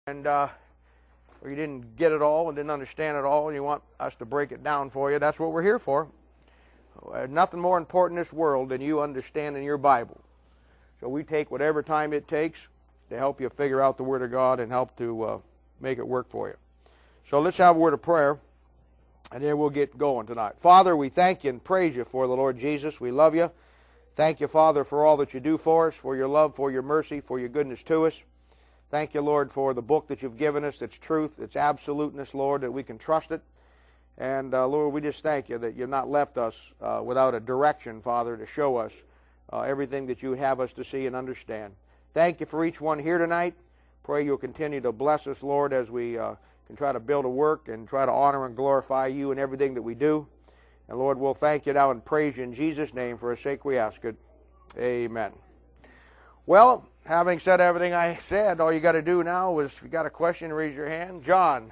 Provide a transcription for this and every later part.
and or you didn't get it all and didn't understand it all and you want us to break it down for you, that's what we're here for. Nothing more important in this world than you understanding your Bible. So we take whatever time it takes to help you figure out the Word of God and help to make it work for you. So let's have a word of prayer, and then we'll get going tonight. Father, we thank you and praise you for the Lord Jesus. We love you. Thank you, Father, for all that you do for us, for your love, for your mercy, for your goodness to us. Thank you, Lord, for the book that you've given us. It's truth, it's absoluteness, Lord, that we can trust it. And, Lord, we just thank you that you've not left us without a direction, Father, to show us everything that you would have us to see and understand. Thank you for each one here tonight. Pray you'll continue to bless us, Lord, as we can try to build a work and try to honor and glorify you in everything that we do. And, Lord, we'll thank you now and praise you in Jesus' name. For his sake we ask it. Amen. Well, having said everything I said, all you got to do now is, if you got a question, raise your hand. John.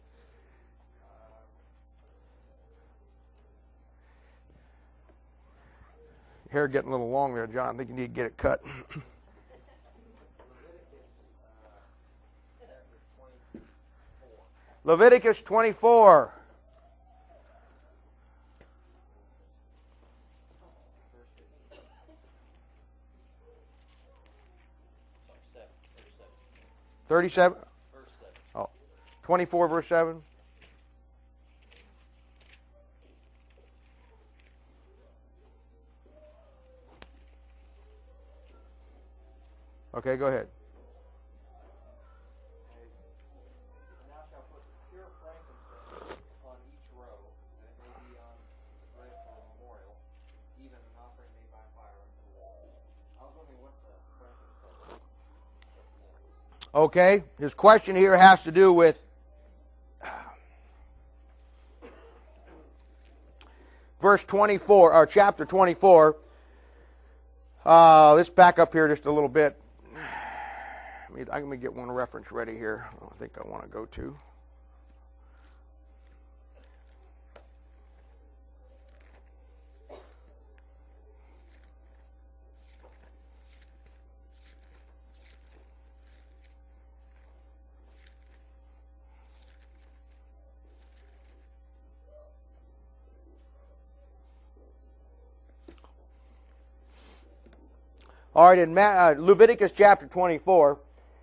Your hair getting a little long there, John. I think you need to get it cut. Leviticus 24. Verse 7. Oh, 24, verse 7. Okay, go ahead. And thou shalt put pure frankincense on each row, and it may be on the bread for a memorial, even an offering made by fire unto the Lord. I was wondering what the frankincense represents. Okay, his question here has to do with verse 24, or chapter 24. Let's back up here just a little bit. I'm going to get one reference ready here. I think I want to go to. All right, in Leviticus chapter 24,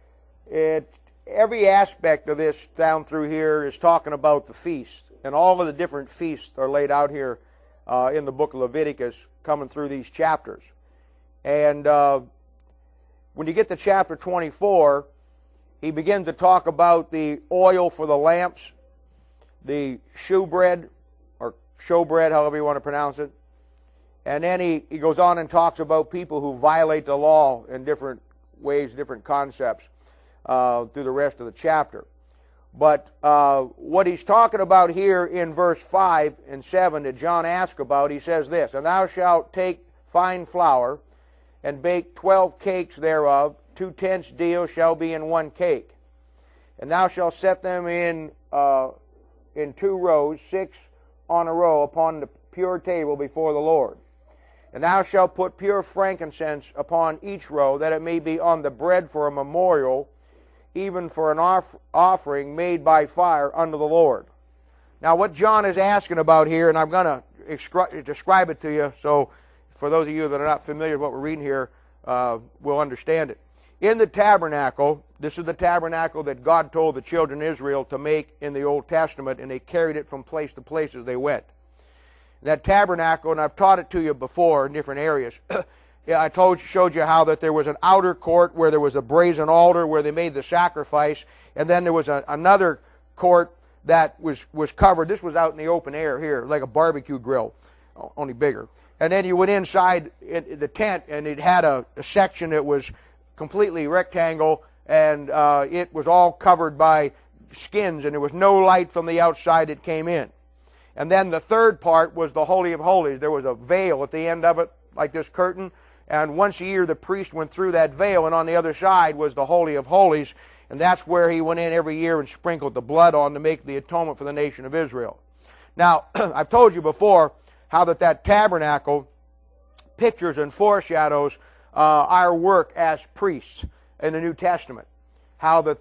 every aspect of this down through here is talking about the feast. And all of the different feasts are laid out here in the book of Leviticus coming through these chapters. And when you get to chapter 24, he begins to talk about the oil for the lamps, the shewbread, or showbread, however you want to pronounce it. And then he goes on and talks about people who violate the law in different ways, different concepts through the rest of the chapter. But what he's talking about here in verse 5 and 7 that John asked about, he says this, And thou shalt take fine flour and bake 12 cakes thereof, 2 tenths deal shall be in 1 cake. And thou shalt set them in 2 rows, 6 on a row, upon the pure table before the Lord. And thou shalt put pure frankincense upon each row, that it may be on the bread for a memorial, even for an offering made by fire unto the Lord. Now what John is asking about here, and I'm going to describe it to you, so for those of you that are not familiar with what we're reading here, will understand it. In the tabernacle, this is the tabernacle that God told the children of Israel to make in the Old Testament, and they carried it from place to place as they went. That tabernacle, and I've taught it to you before in different areas. Yeah, I showed you how that there was an outer court where there was a brazen altar where they made the sacrifice, and then there was another court that was covered. This was out in the open air here, like a barbecue grill, only bigger. And then you went inside the tent, and it had a section that was completely rectangle, and it was all covered by skins, and there was no light from the outside that came in. And then the third part was the Holy of Holies. There was a veil at the end of it, like this curtain. And once a year the priest went through that veil, and on the other side was the Holy of Holies. And that's where he went in every year and sprinkled the blood on to make the atonement for the nation of Israel. Now, I've told you before how that tabernacle pictures and foreshadows our work as priests in the New Testament. How that the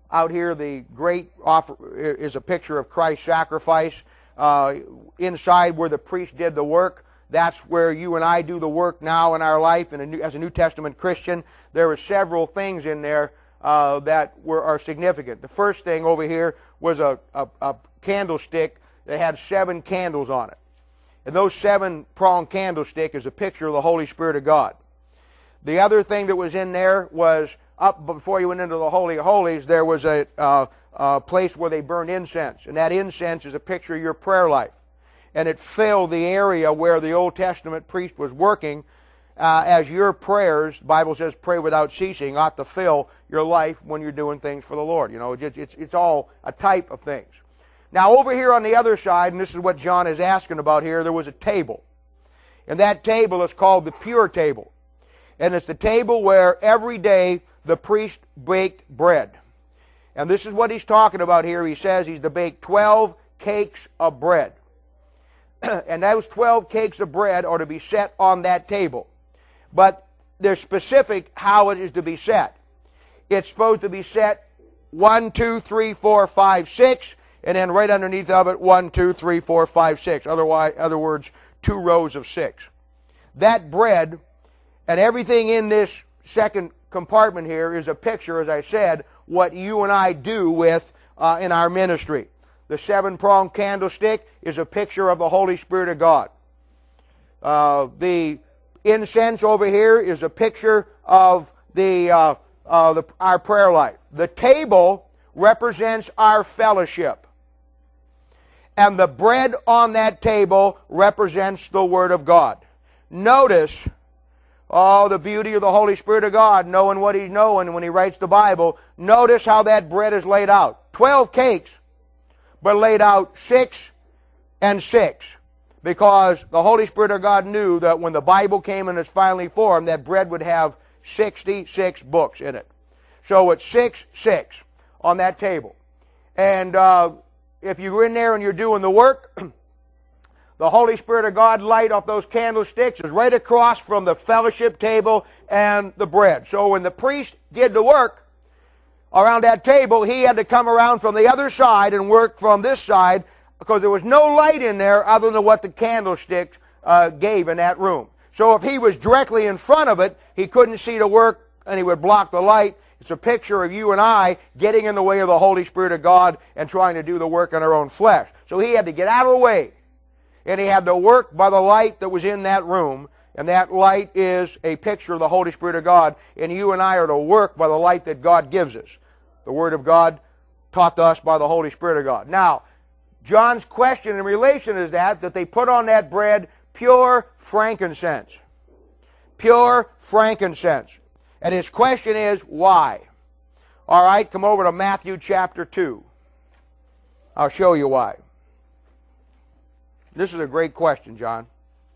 out here, the great offer is a picture of Christ's sacrifice. Inside where the priest did the work, that's where you and I do the work now in our life. And as a New Testament Christian, there are several things in there that are significant. The first thing over here was a candlestick that had 7 candles on it. And those 7-pronged candlestick is a picture of the Holy Spirit of God. The other thing that was in there was, up before you went into the Holy of Holies, there was a place where they burned incense. And that incense is a picture of your prayer life. And it filled the area where the Old Testament priest was working as your prayers, the Bible says pray without ceasing, ought to fill your life when you're doing things for the Lord. You know, it's all a type of things. Now over here on the other side, and this is what John is asking about here, there was a table. And that table is called the pure table. And it's the table where every day the priest baked bread. And this is what he's talking about here. He says he's to bake 12 cakes of bread. And those 12 cakes of bread are to be set on that table. But they're specific how it is to be set. It's supposed to be set 1, 2, 3, 4, 5, 6, and then right underneath of it 1, 2, 3, 4, 5, 6. Other words, 2 rows of 6. That bread and everything in this second compartment here is a picture, as I said, what you and I do with in our ministry. The 7-pronged candlestick is a picture of the Holy Spirit of God. The incense over here is a picture of our prayer life. The table represents our fellowship. And the bread on that table represents the Word of God. Notice, the beauty of the Holy Spirit of God, knowing what He's knowing when He writes the Bible. Notice how that bread is laid out. 12 cakes, but laid out 6 and 6. Because the Holy Spirit of God knew that when the Bible came in its final form, that bread would have 66 books in it. So it's 6, 6 on that table. And if you're in there and you're doing the work, the Holy Spirit of God light off those candlesticks is right across from the fellowship table and the bread. So when the priest did the work around that table, he had to come around from the other side and work from this side, because there was no light in there other than what the candlesticks gave in that room. So if he was directly in front of it, he couldn't see the work and he would block the light. It's a picture of you and I getting in the way of the Holy Spirit of God and trying to do the work in our own flesh. So he had to get out of the way. And he had to work by the light that was in that room. And that light is a picture of the Holy Spirit of God. And you and I are to work by the light that God gives us. The Word of God taught to us by the Holy Spirit of God. Now, John's question in relation is that they put on that bread pure frankincense. Pure frankincense. And his question is, why? All right, come over to Matthew chapter 2. I'll show you why. This is a great question, John.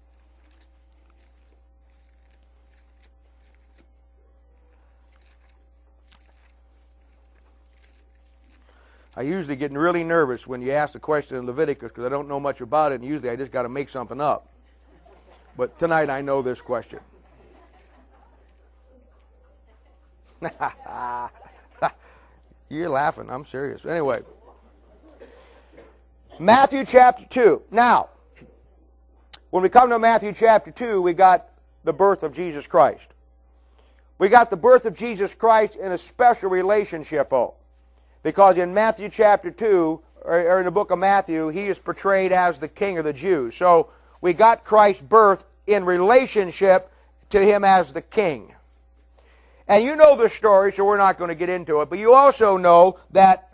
I usually get really nervous when you ask the question in Leviticus because I don't know much about it, and usually I just got to make something up. But tonight I know this question. You're laughing. I'm serious. Anyway. Matthew chapter 2. Now, when we come to Matthew chapter 2, we got the birth of Jesus Christ. We got the birth of Jesus Christ in a special relationship, because in Matthew chapter 2, or in the book of Matthew, he is portrayed as the King of the Jews. So we got Christ's birth in relationship to him as the King. And you know the story, so we're not going to get into it. But you also know that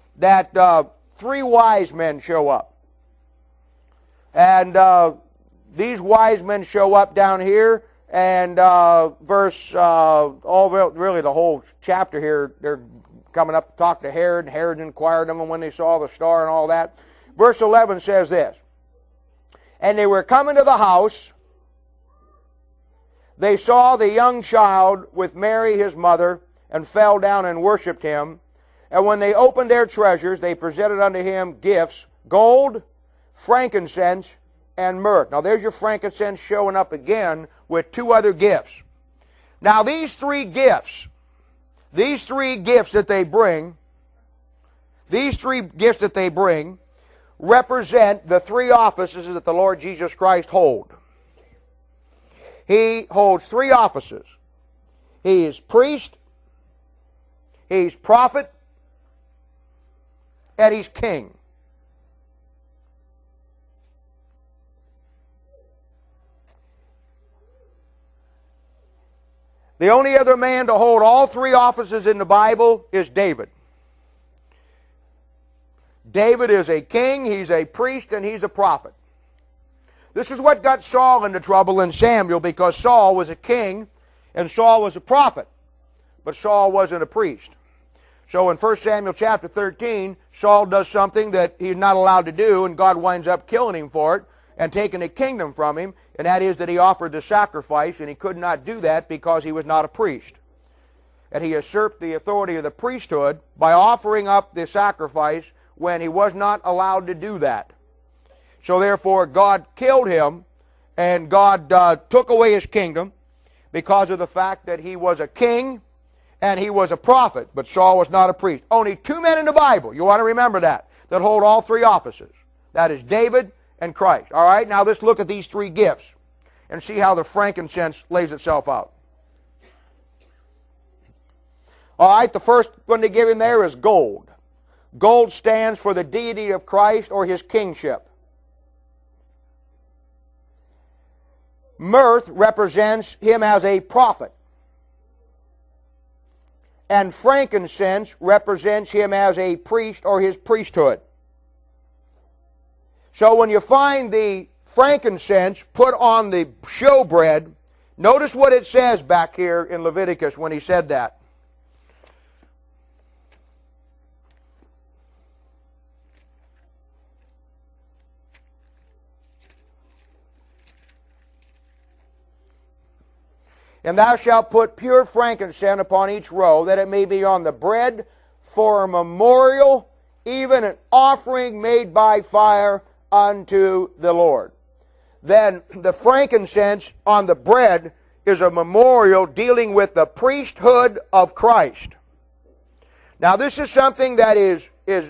3 wise men show up. And these wise men show up down here, and really the whole chapter here, they're coming up to talk to Herod, and Herod inquired of them when they saw the star and all that. Verse 11 says this, "And they were coming to the house, they saw the young child with Mary his mother, and fell down and worshipped him. And when they opened their treasures, they presented unto him gifts, gold, frankincense, and myrrh." Now there's your frankincense showing up again with 2 other gifts. Now these three gifts that they bring these three gifts that they bring represent the three offices that the Lord Jesus Christ holds. He holds three offices. He is priest, he's prophet, and he's king. The only other man to hold all three offices in the Bible is David. David is a king, he's a priest, and he's a prophet. This is what got Saul into trouble in Samuel, because Saul was a king and Saul was a prophet, but Saul wasn't a priest. So in 1 Samuel chapter 13, Saul does something that he's not allowed to do, and God winds up killing him for it and taking the kingdom from him, and that is that he offered the sacrifice, and he could not do that because he was not a priest. And he usurped the authority of the priesthood by offering up the sacrifice when he was not allowed to do that. So therefore God killed him, and God took away his kingdom because of the fact that he was a king and he was a prophet, but Saul was not a priest. Only two men in the Bible, you want to remember that hold all three offices. That is David and Christ. All right, now let's look at these three gifts and see how the frankincense lays itself out. All right, the first one they give him there is gold. Gold stands for the deity of Christ or his kingship. Myrrh represents him as a prophet. And frankincense represents him as a priest or his priesthood. So when you find the frankincense put on the showbread, notice what it says back here in Leviticus when he said that. And thou shalt put pure frankincense upon each row, that it may be on the bread for a memorial, even an offering made by fire unto the Lord. Then the frankincense on the bread is a memorial dealing with the priesthood of Christ. Now this is something that is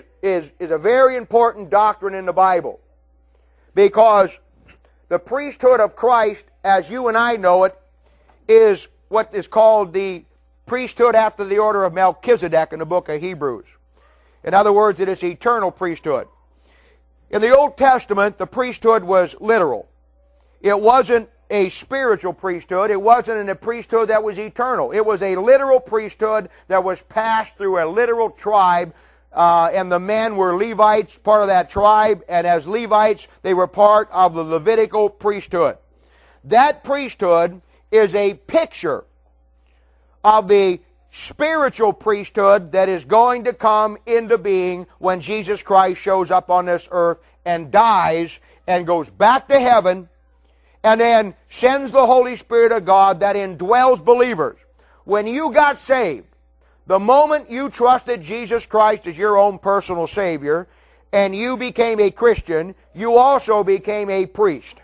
a very important doctrine in the Bible, because the priesthood of Christ, as you and I know it, is what is called the priesthood after the order of Melchizedek in the book of Hebrews. In other words, it is eternal priesthood. In the Old Testament, the priesthood was literal. It wasn't a spiritual priesthood. It wasn't a priesthood that was eternal. It was a literal priesthood that was passed through a literal tribe, and the men were Levites, part of that tribe, and as Levites, they were part of the Levitical priesthood. That priesthood is a picture of the spiritual priesthood that is going to come into being when Jesus Christ shows up on this earth and dies and goes back to heaven and then sends the Holy Spirit of God that indwells believers. When you got saved, the moment you trusted Jesus Christ as your own personal Savior and you became a Christian, you also became a priest.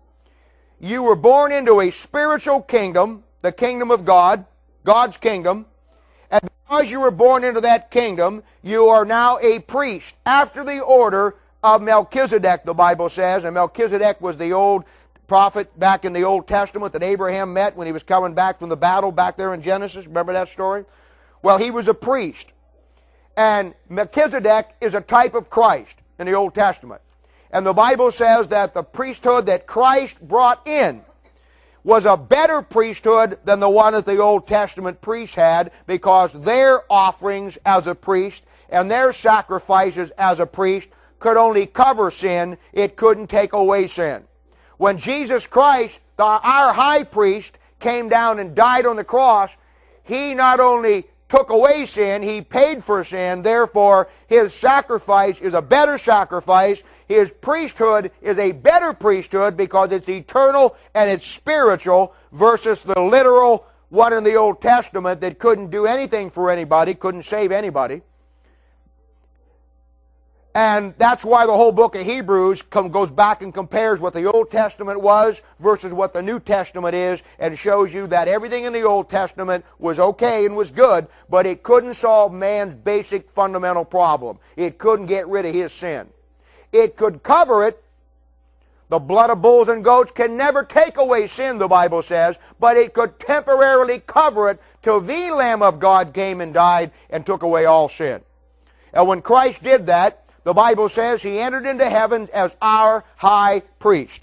You were born into a spiritual kingdom, the kingdom of God, God's kingdom, and because you were born into that kingdom, you are now a priest after the order of Melchizedek, the Bible says, and Melchizedek was the old prophet back in the Old Testament that Abraham met when he was coming back from the battle back there in Genesis. Remember that story? Well, he was a priest, and Melchizedek is a type of Christ in the Old Testament. And the Bible says that the priesthood that Christ brought in was a better priesthood than the one that the Old Testament priests had, because their offerings as a priest and their sacrifices as a priest could only cover sin. It couldn't take away sin. When Jesus Christ, our high priest, came down and died on the cross, he not only took away sin, he paid for sin. Therefore, his sacrifice is a better sacrifice. His priesthood is a better priesthood because it's eternal and it's spiritual versus the literal one in the Old Testament that couldn't do anything for anybody, couldn't save anybody. And that's why the whole book of Hebrews goes back and compares what the Old Testament was versus what the New Testament is, and shows you that everything in the Old Testament was okay and was good, but it couldn't solve man's basic fundamental problem. It couldn't get rid of his sin. It could cover it. The blood of bulls and goats can never take away sin, the Bible says, but it could temporarily cover it till the Lamb of God came and died and took away all sin. And when Christ did that, the Bible says He entered into heaven as our high priest.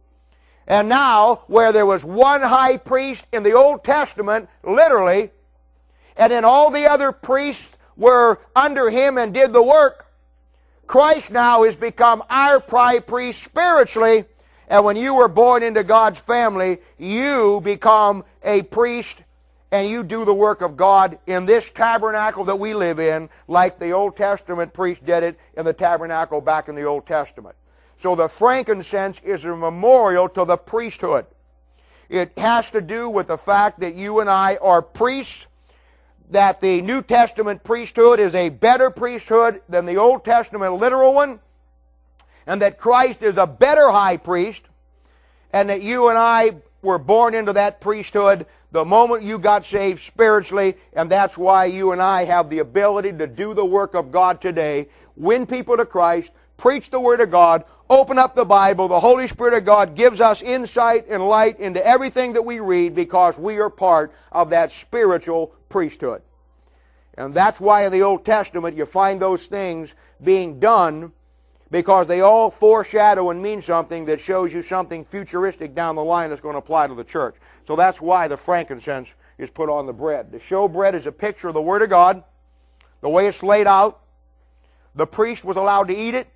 And now, where there was one high priest in the Old Testament, literally, and then all the other priests were under Him and did the work, Christ now has become our high priest spiritually, and when you were born into God's family, you become a priest, and you do the work of God in this tabernacle that we live in, like the Old Testament priest did it in the tabernacle back in the Old Testament. So the frankincense is a memorial to the priesthood. It has to do with the fact that you and I are priests, that the New Testament priesthood is a better priesthood than the Old Testament literal one, and that Christ is a better high priest, and that you and I were born into that priesthood the moment you got saved spiritually, and that's why you and I have the ability to do the work of God today, win people to Christ, preach the Word of God, open up the Bible. The Holy Spirit of God gives us insight and light into everything that we read because we are part of that spiritual priesthood. And that's why in the Old Testament you find those things being done, because they all foreshadow and mean something that shows you something futuristic down the line that's going to apply to the church. So that's why the frankincense is put on the bread. The showbread is a picture of the Word of God, the way it's laid out. The priest was allowed to eat it,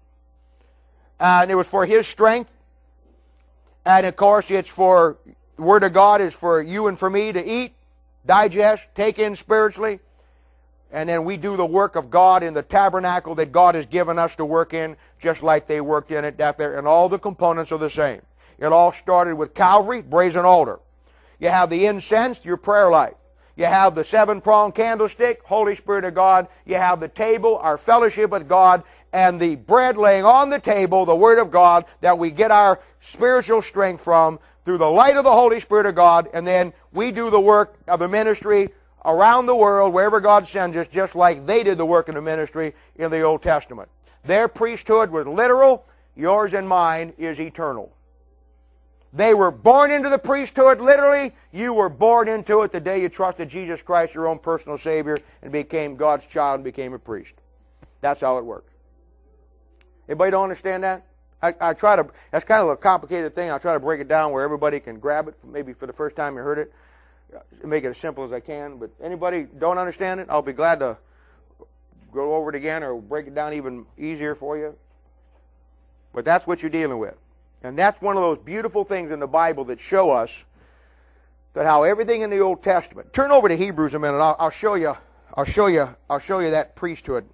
and it was for his strength. And of course, it's for, the Word of God is for you and for me to eat, digest, take in spiritually. And then we do the work of God in the tabernacle that God has given us to work in, just like they worked in it back there. And all the components are the same. It all started with Calvary, brazen altar. You have the incense, your prayer life. You have the 7-pronged candlestick, Holy Spirit of God. You have the table, our fellowship with God, and the bread laying on the table, the Word of God, that we get our spiritual strength from through the light of the Holy Spirit of God. And then we do the work of the ministry around the world, wherever God sends us, just like they did the work in the ministry in the Old Testament. Their priesthood was literal. Yours and mine is eternal. They were born into the priesthood, literally. You were born into it the day you trusted Jesus Christ, your own personal Savior, and became God's child and became a priest. That's how it works. Anybody don't understand that? I try to, that's kind of a complicated thing. I'll try to break it down where everybody can grab it, maybe for the first time you heard it. Make it as simple as I can. But anybody don't understand it, I'll be glad to go over it again or break it down even easier for you. But that's what you're dealing with. And that's one of those beautiful things in the Bible that show us that how everything in the Old Testament. Turn over to Hebrews a minute. I'll show you that priesthood.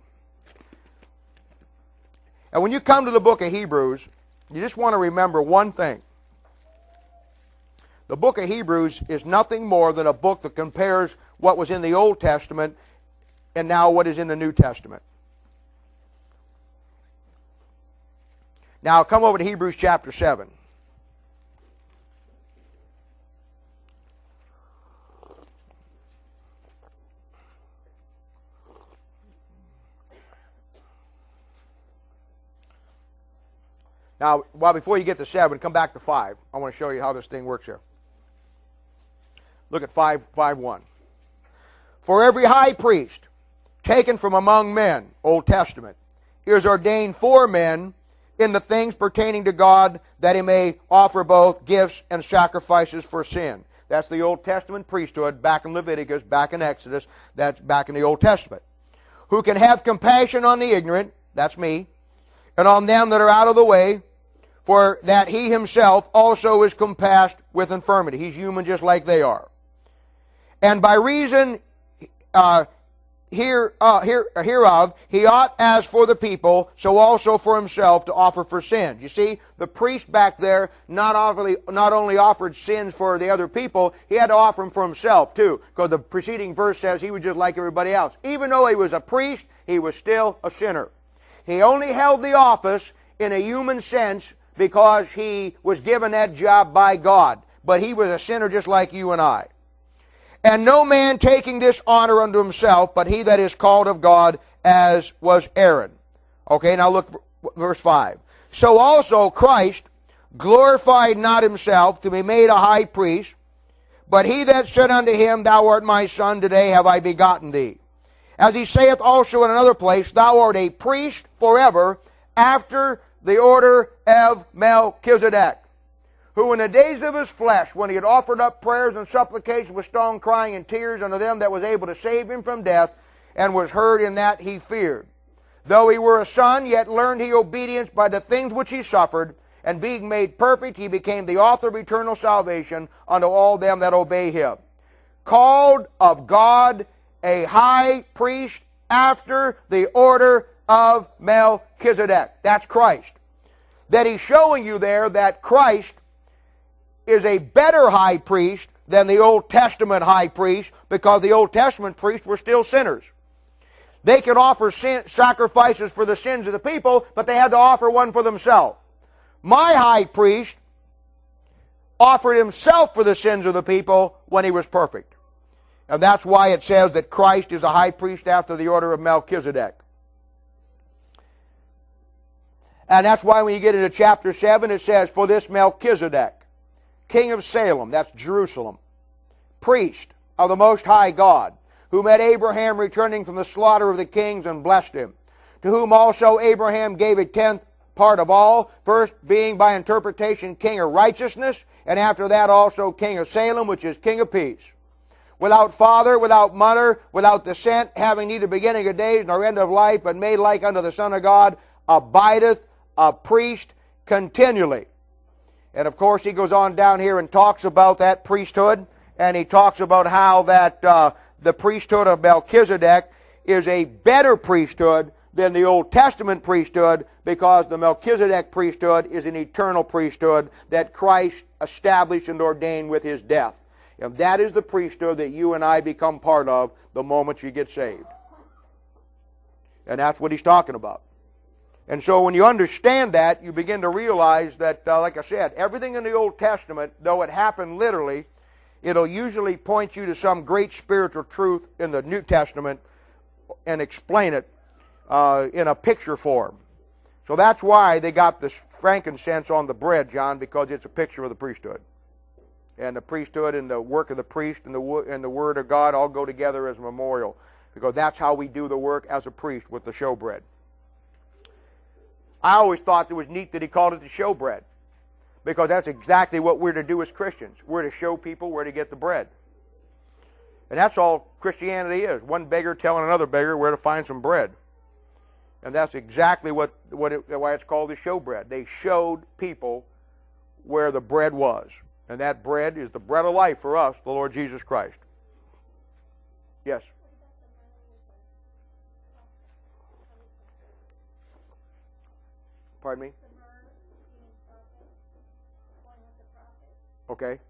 And when you come to the book of Hebrews, you just want to remember one thing. The book of Hebrews is nothing more than a book that compares what was in the Old Testament and now what is in the New Testament. Now come over to Hebrews chapter 7. Now, before you get to 7, come back to 5. I want to show you how this thing works here. Look at 5:1. For every high priest taken from among men, Old Testament, is ordained for men in the things pertaining to God, that he may offer both gifts and sacrifices for sin. That's the Old Testament priesthood, back in Leviticus, back in Exodus, that's back in the Old Testament. Who can have compassion on the ignorant, that's me, and on them that are out of the way, for that he himself also is compassed with infirmity. He's human just like they are. And by reason hereof, he ought, as for the people, so also for himself, to offer for sins. You see, the priest back there not only offered sins for the other people, he had to offer them for himself too, because the preceding verse says he was just like everybody else. Even though he was a priest, he was still a sinner. He only held the office in a human sense because he was given that job by God. But he was a sinner just like you and I. And no man taking this honor unto himself, but he that is called of God, as was Aaron. Okay, now look, verse 5. So also Christ glorified not himself to be made a high priest, but he that said unto him, Thou art my son, today have I begotten thee. As he saith also in another place, Thou art a priest forever, after the order of Melchizedek, who in the days of his flesh, when he had offered up prayers and supplications with strong crying and tears unto them that was able to save him from death, and was heard in that he feared. Though he were a son, yet learned he obedience by the things which he suffered, and being made perfect, he became the author of eternal salvation unto all them that obey him. Called of God a high priest after the order of Melchizedek. That's Christ. That he's showing you there that Christ is a better high priest than the Old Testament high priest, because the Old Testament priests were still sinners. They could offer sacrifices for the sins of the people, but they had to offer one for themselves. My high priest offered himself for the sins of the people when he was perfect. And that's why it says that Christ is a high priest after the order of Melchizedek. And that's why when you get into chapter 7, it says, For this Melchizedek, king of Salem, that's Jerusalem, priest of the Most High God, who met Abraham returning from the slaughter of the kings and blessed him, to whom also Abraham gave a tenth part of all, first being by interpretation king of righteousness, and after that also king of Salem, which is king of peace. Without father, without mother, without descent, having neither beginning of days nor end of life, but made like unto the Son of God, abideth a priest continually. And of course he goes on down here and talks about that priesthood, and he talks about how that the priesthood of Melchizedek is a better priesthood than the Old Testament priesthood, because the Melchizedek priesthood is an eternal priesthood that Christ established and ordained with his death. And that is the priesthood that you and I become part of the moment you get saved. And that's what he's talking about. And so when you understand that, you begin to realize that, like I said, everything in the Old Testament, though it happened literally, it'll usually point you to some great spiritual truth in the New Testament and explain it in a picture form. So that's why they got this frankincense on the bread, John, because it's a picture of the priesthood. And the priesthood and the work of the priest and the Word of God all go together as a memorial, because that's how we do the work as a priest with the showbread. I always thought it was neat that he called it the showbread, because that's exactly what we're to do as Christians. We're to show people where to get the bread. And that's all Christianity is. One beggar telling another beggar where to find some bread. And that's exactly why it's called the showbread. They showed people where the bread was. And that bread is the bread of life for us, the Lord Jesus Christ. Yes? Pardon me? Okay.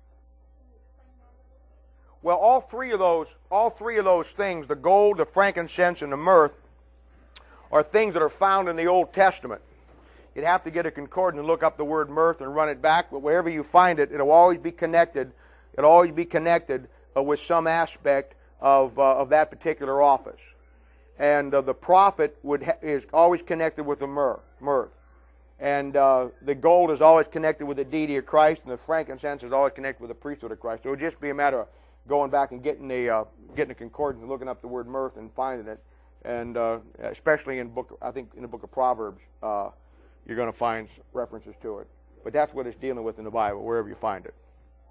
Well, all three of those things, the gold, the frankincense, and the myrrh, are things that are found in the Old Testament. You'd have to get a concordance and look up the word myrrh and run it back, but wherever you find it, it'll always be connected. It'll always be connected with some aspect of that particular office. And the prophet is always connected with the myrrh. And the gold is always connected with the deity of Christ, and the frankincense is always connected with the priesthood of Christ. So it'll just be a matter of going back and getting a concordance and looking up the word myrrh and finding it. And especially in the book of Proverbs, you're going to find references to it. But that's what it's dealing with in the Bible, wherever you find it.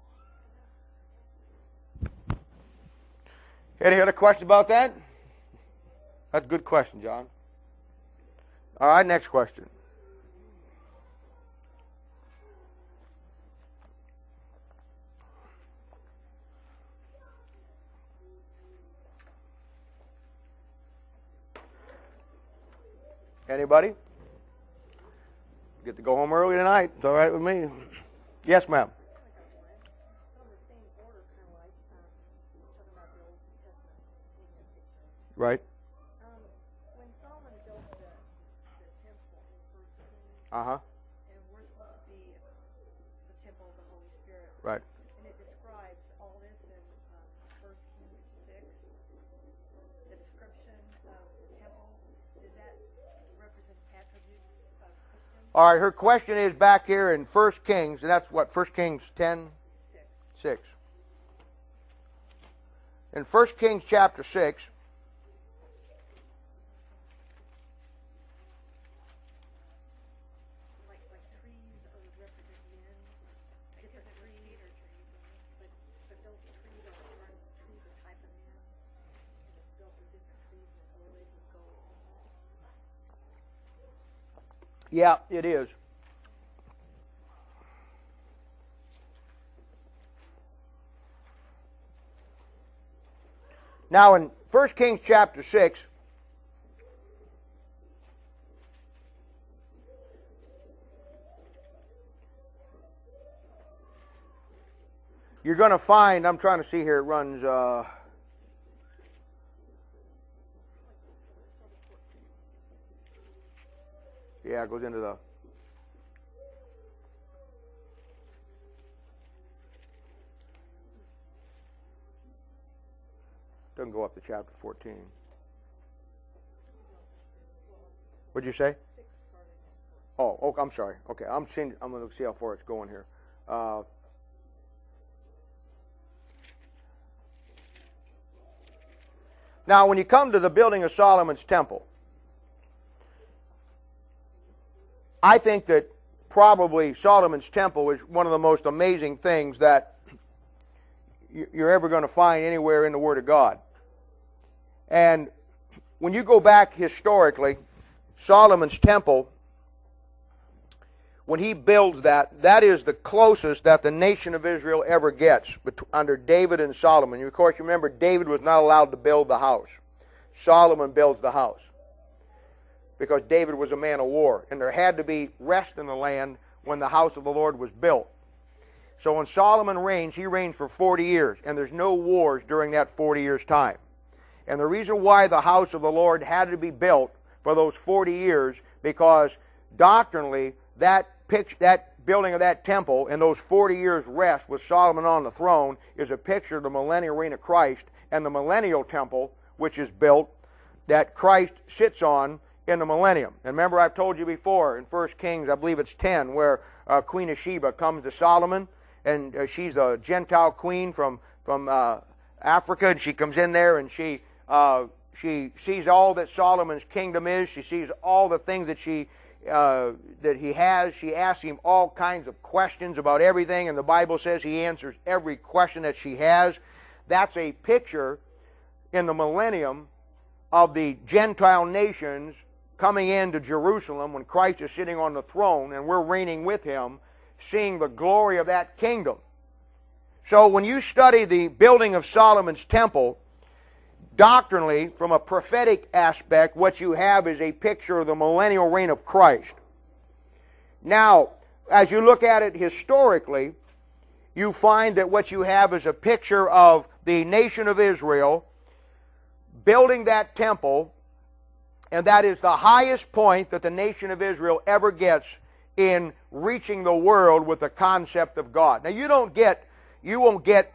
Any other question about that? That's a good question, John. All right, next question. Anybody? Get to go home early tonight. It's all right with me. Yes, ma'am. Right. When Solomon built the Uh-huh. And we're supposed to be the temple of the Holy Spirit. Right. And it describes all this in 1 Kings 6. The description of the temple, does that represent attributes of Christians? All right, her question is back here in 1 Kings, and that's what, 1 Kings 10? 6. In 1 Kings chapter 6, Like trees are represent men. Because trees are trees, but those trees are trees a type of men. And it's built with different trees and wood and gold. yeah, it is. Now in 1 Kings chapter 6, you're going to find, I'm trying to see here, it runs, yeah, it goes into the, doesn't go up to chapter 14. What'd you say? Oh, I'm sorry. Okay, I'm going to see how far it's going here. Now, when you come to the building of Solomon's temple, I think that probably Solomon's temple is one of the most amazing things that you're ever going to find anywhere in the Word of God. And when you go back historically, Solomon's temple, when he builds that, that is the closest that the nation of Israel ever gets under David and Solomon. Of course, you remember David was not allowed to build the house. Solomon builds the house because David was a man of war, and there had to be rest in the land when the house of the Lord was built. So when Solomon reigns, he reigns for 40 years, and there's no wars during that 40 years' time. And the reason why the house of the Lord had to be built for those 40 years, because doctrinally, that building of that temple and those 40 years' rest with Solomon on the throne is a picture of the millennial reign of Christ and the millennial temple, which is built, that Christ sits on in the millennium. And remember, I've told you before in 1 Kings, I believe it's 10, where Queen of Sheba comes to Solomon, and she's a Gentile queen from Africa, and she comes in there and she sees all that Solomon's kingdom is. She sees all the things that he has. She asks him all kinds of questions about everything, and the Bible says he answers every question that she has. That's a picture in the millennium of the Gentile nations coming into Jerusalem when Christ is sitting on the throne and we're reigning with him, seeing the glory of that kingdom. So when you study the building of Solomon's temple, doctrinally, from a prophetic aspect, what you have is a picture of the millennial reign of Christ. Now, as you look at it historically, you find that what you have is a picture of the nation of Israel building that temple, and that is the highest point that the nation of Israel ever gets in reaching the world with the concept of God. Now, you won't get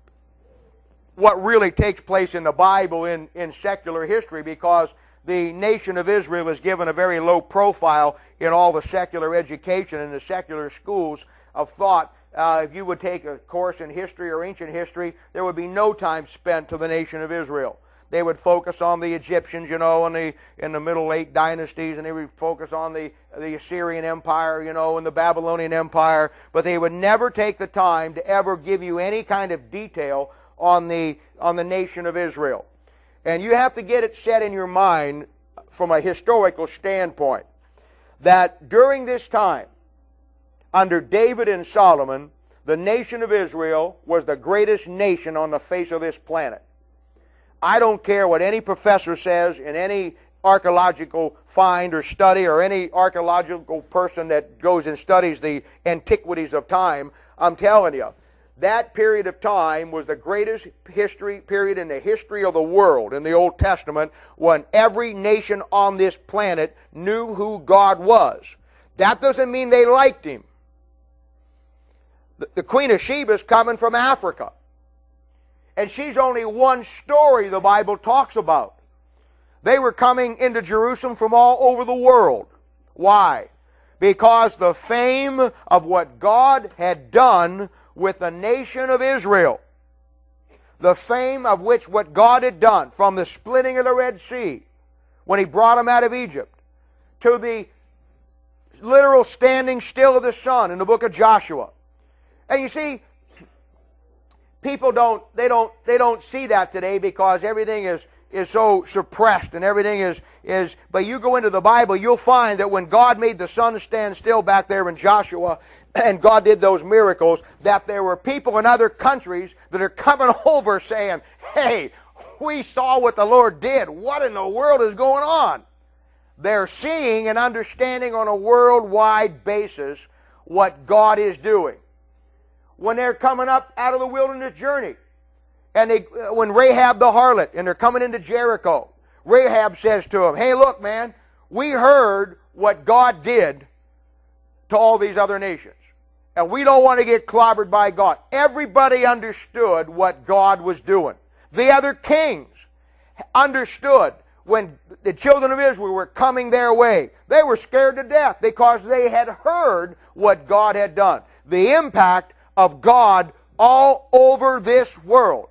what really takes place in the Bible in secular history, because the nation of Israel is given a very low profile in all the secular education and the secular schools of thought. If you would take a course in history or ancient history, there would be no time spent to the nation of Israel. They would focus on the Egyptians, in the Middle Late dynasties, and they would focus on the Assyrian Empire, and the Babylonian Empire, but they would never take the time to ever give you any kind of detail on the nation of Israel. And you have to get it set in your mind from a historical standpoint that during this time, under David and Solomon, the nation of Israel was the greatest nation on the face of this planet. I don't care what any professor says in any archaeological find or study, or any archaeological person that goes and studies the antiquities of time. I'm telling you, that period of time was the greatest history period in the history of the world in the Old Testament, when every nation on this planet knew who God was. That doesn't mean they liked him. The Queen of Sheba is coming from Africa. And she's only one story the Bible talks about. They were coming into Jerusalem from all over the world. Why? Because the fame of what God had done with the nation of Israel, the fame of which what God had done, from the splitting of the Red Sea, when He brought them out of Egypt, to the literal standing still of the sun in the book of Joshua. And you see, people don't see that today because everything is so suppressed and everything is, but you go into the Bible, you'll find that when God made the sun stand still back there in Joshua, and God did those miracles, that there were people in other countries that are coming over saying, hey, we saw what the Lord did. What in the world is going on? They're seeing and understanding on a worldwide basis what God is doing. When they're coming up out of the wilderness journey, and when Rahab the harlot, and they're coming into Jericho, Rahab says to him, hey, look, man, we heard what God did to all these other nations, and we don't want to get clobbered by God. Everybody understood what God was doing. The other kings understood when the children of Israel were coming their way. They were scared to death because they had heard what God had done. The impact of God all over this world.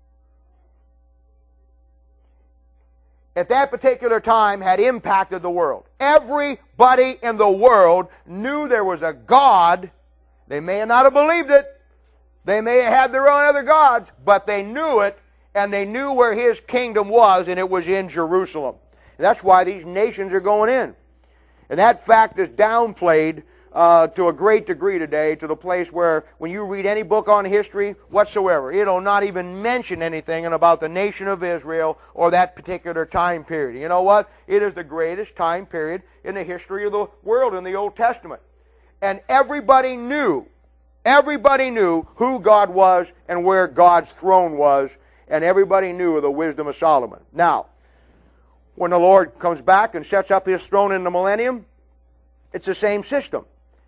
At that particular time had impacted the world. Everybody in the world knew there was a God. They may not have believed it. They may have had their own other gods, but they knew it, and they knew where His kingdom was, and it was in Jerusalem. And that's why these nations are going in. And that fact is downplayed to a great degree today, to the place where when you read any book on history whatsoever, it'll not even mention anything about the nation of Israel or that particular time period. You know what? It is the greatest time period in the history of the world in the Old Testament. And everybody knew who God was and where God's throne was, and everybody knew of the wisdom of Solomon. Now, when the Lord comes back and sets up His throne in the millennium, it's the same system.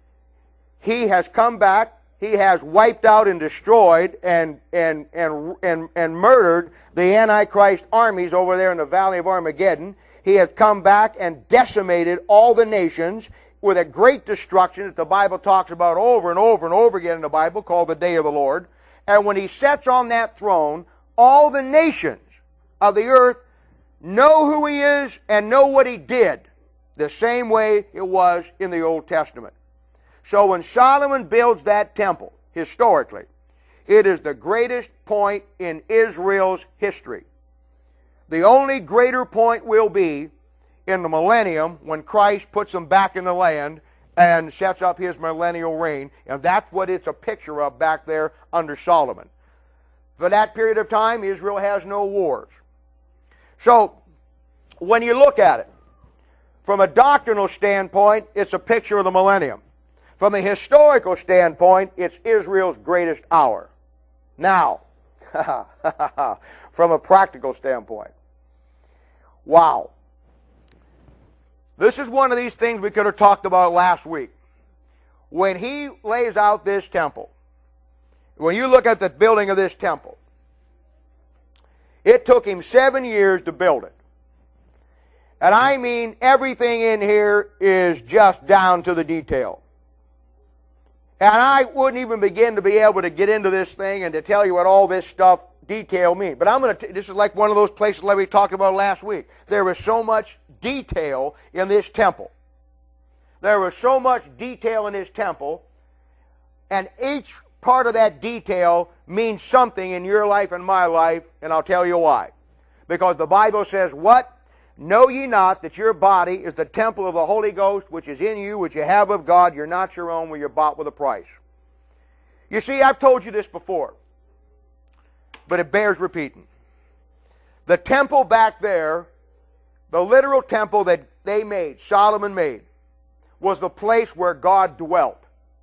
He has come back, He has wiped out and destroyed and murdered the Antichrist armies over there in the Valley of Armageddon. He has come back and decimated all the nations with a great destruction that the Bible talks about over and over and over again in the Bible, called the Day of the Lord. And when He sets on that throne, all the nations of the earth know who He is and know what He did, the same way it was in the Old Testament. So when Solomon builds that temple, historically, it is the greatest point in Israel's history. The only greater point will be in the millennium when Christ puts them back in the land and sets up His millennial reign, and that's what it's a picture of back there under Solomon. For that period of time, Israel has no wars. So, when you look at it, from a doctrinal standpoint, it's a picture of the millennium. From a historical standpoint, it's Israel's greatest hour. Now, from a practical standpoint, wow. This is one of these things we could have talked about last week. When He lays out this temple, when you look at the building of this temple, it took Him 7 years to build it. And I mean, everything in here is just down to the detail. And I wouldn't even begin to be able to get into this thing and to tell you what all this stuff detail means. But I'm going to. This is like one of those places like we talked about last week. There was so much detail in this temple. There was so much detail in this temple, and each part of that detail means something in your life and my life, and I'll tell you why. Because the Bible says, what? Know ye not that your body is the temple of the Holy Ghost, which is in you, which you have of God? You're not your own, when you're bought with a price. You see, I've told you this before, but it bears repeating. The temple back there, the literal temple that they made, Solomon made, was the place where God dwelt.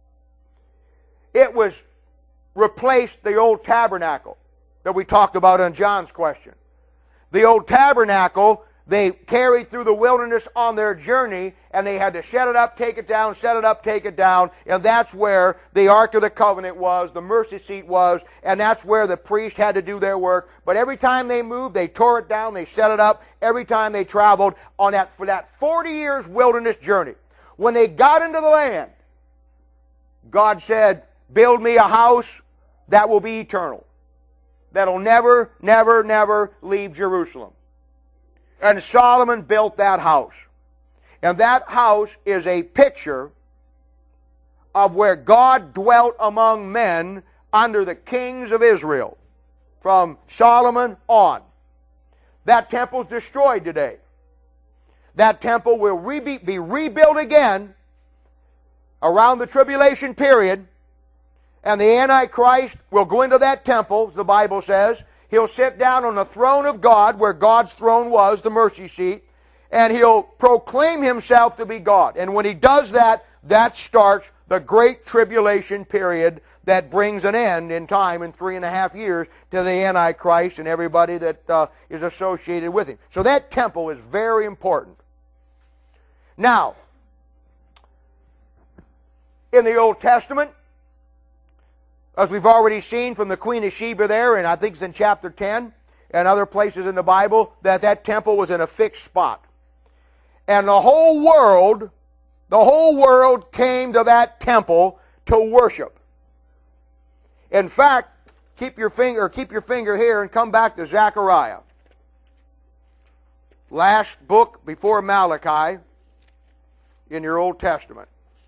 It was replaced the old tabernacle that we talked about in John's question. The old tabernacle they carried through the wilderness on their journey, and they had to set it up, take it down, set it up, take it down, and that's where the Ark of the Covenant was, the mercy seat was, and that's where the priest had to do their work. But every time they moved, they tore it down, they set it up. Every time they traveled on for that 40 years wilderness journey, when they got into the land, God said, build me a house that will be eternal, that'll never, never, never leave Jerusalem. And Solomon built that house. And that house is a picture of where God dwelt among men under the kings of Israel, from Solomon on. That temple's destroyed today. That temple will be rebuilt again around the tribulation period, and the Antichrist will go into that temple, as the Bible says. He'll sit down on the throne of God, where God's throne was, the mercy seat, and he'll proclaim himself to be God. And when he does that, that starts the great tribulation period that brings an end in time in 3.5 years to the Antichrist and everybody that is associated with him. So that temple is very important. Now, in the Old Testament, as we've already seen from the Queen of Sheba there, and I think it's in chapter 10, and other places in the Bible, that temple was in a fixed spot. And the whole world came to that temple to worship. In fact, keep your finger here and come back to Zechariah. Last book before Malachi in your Old Testament.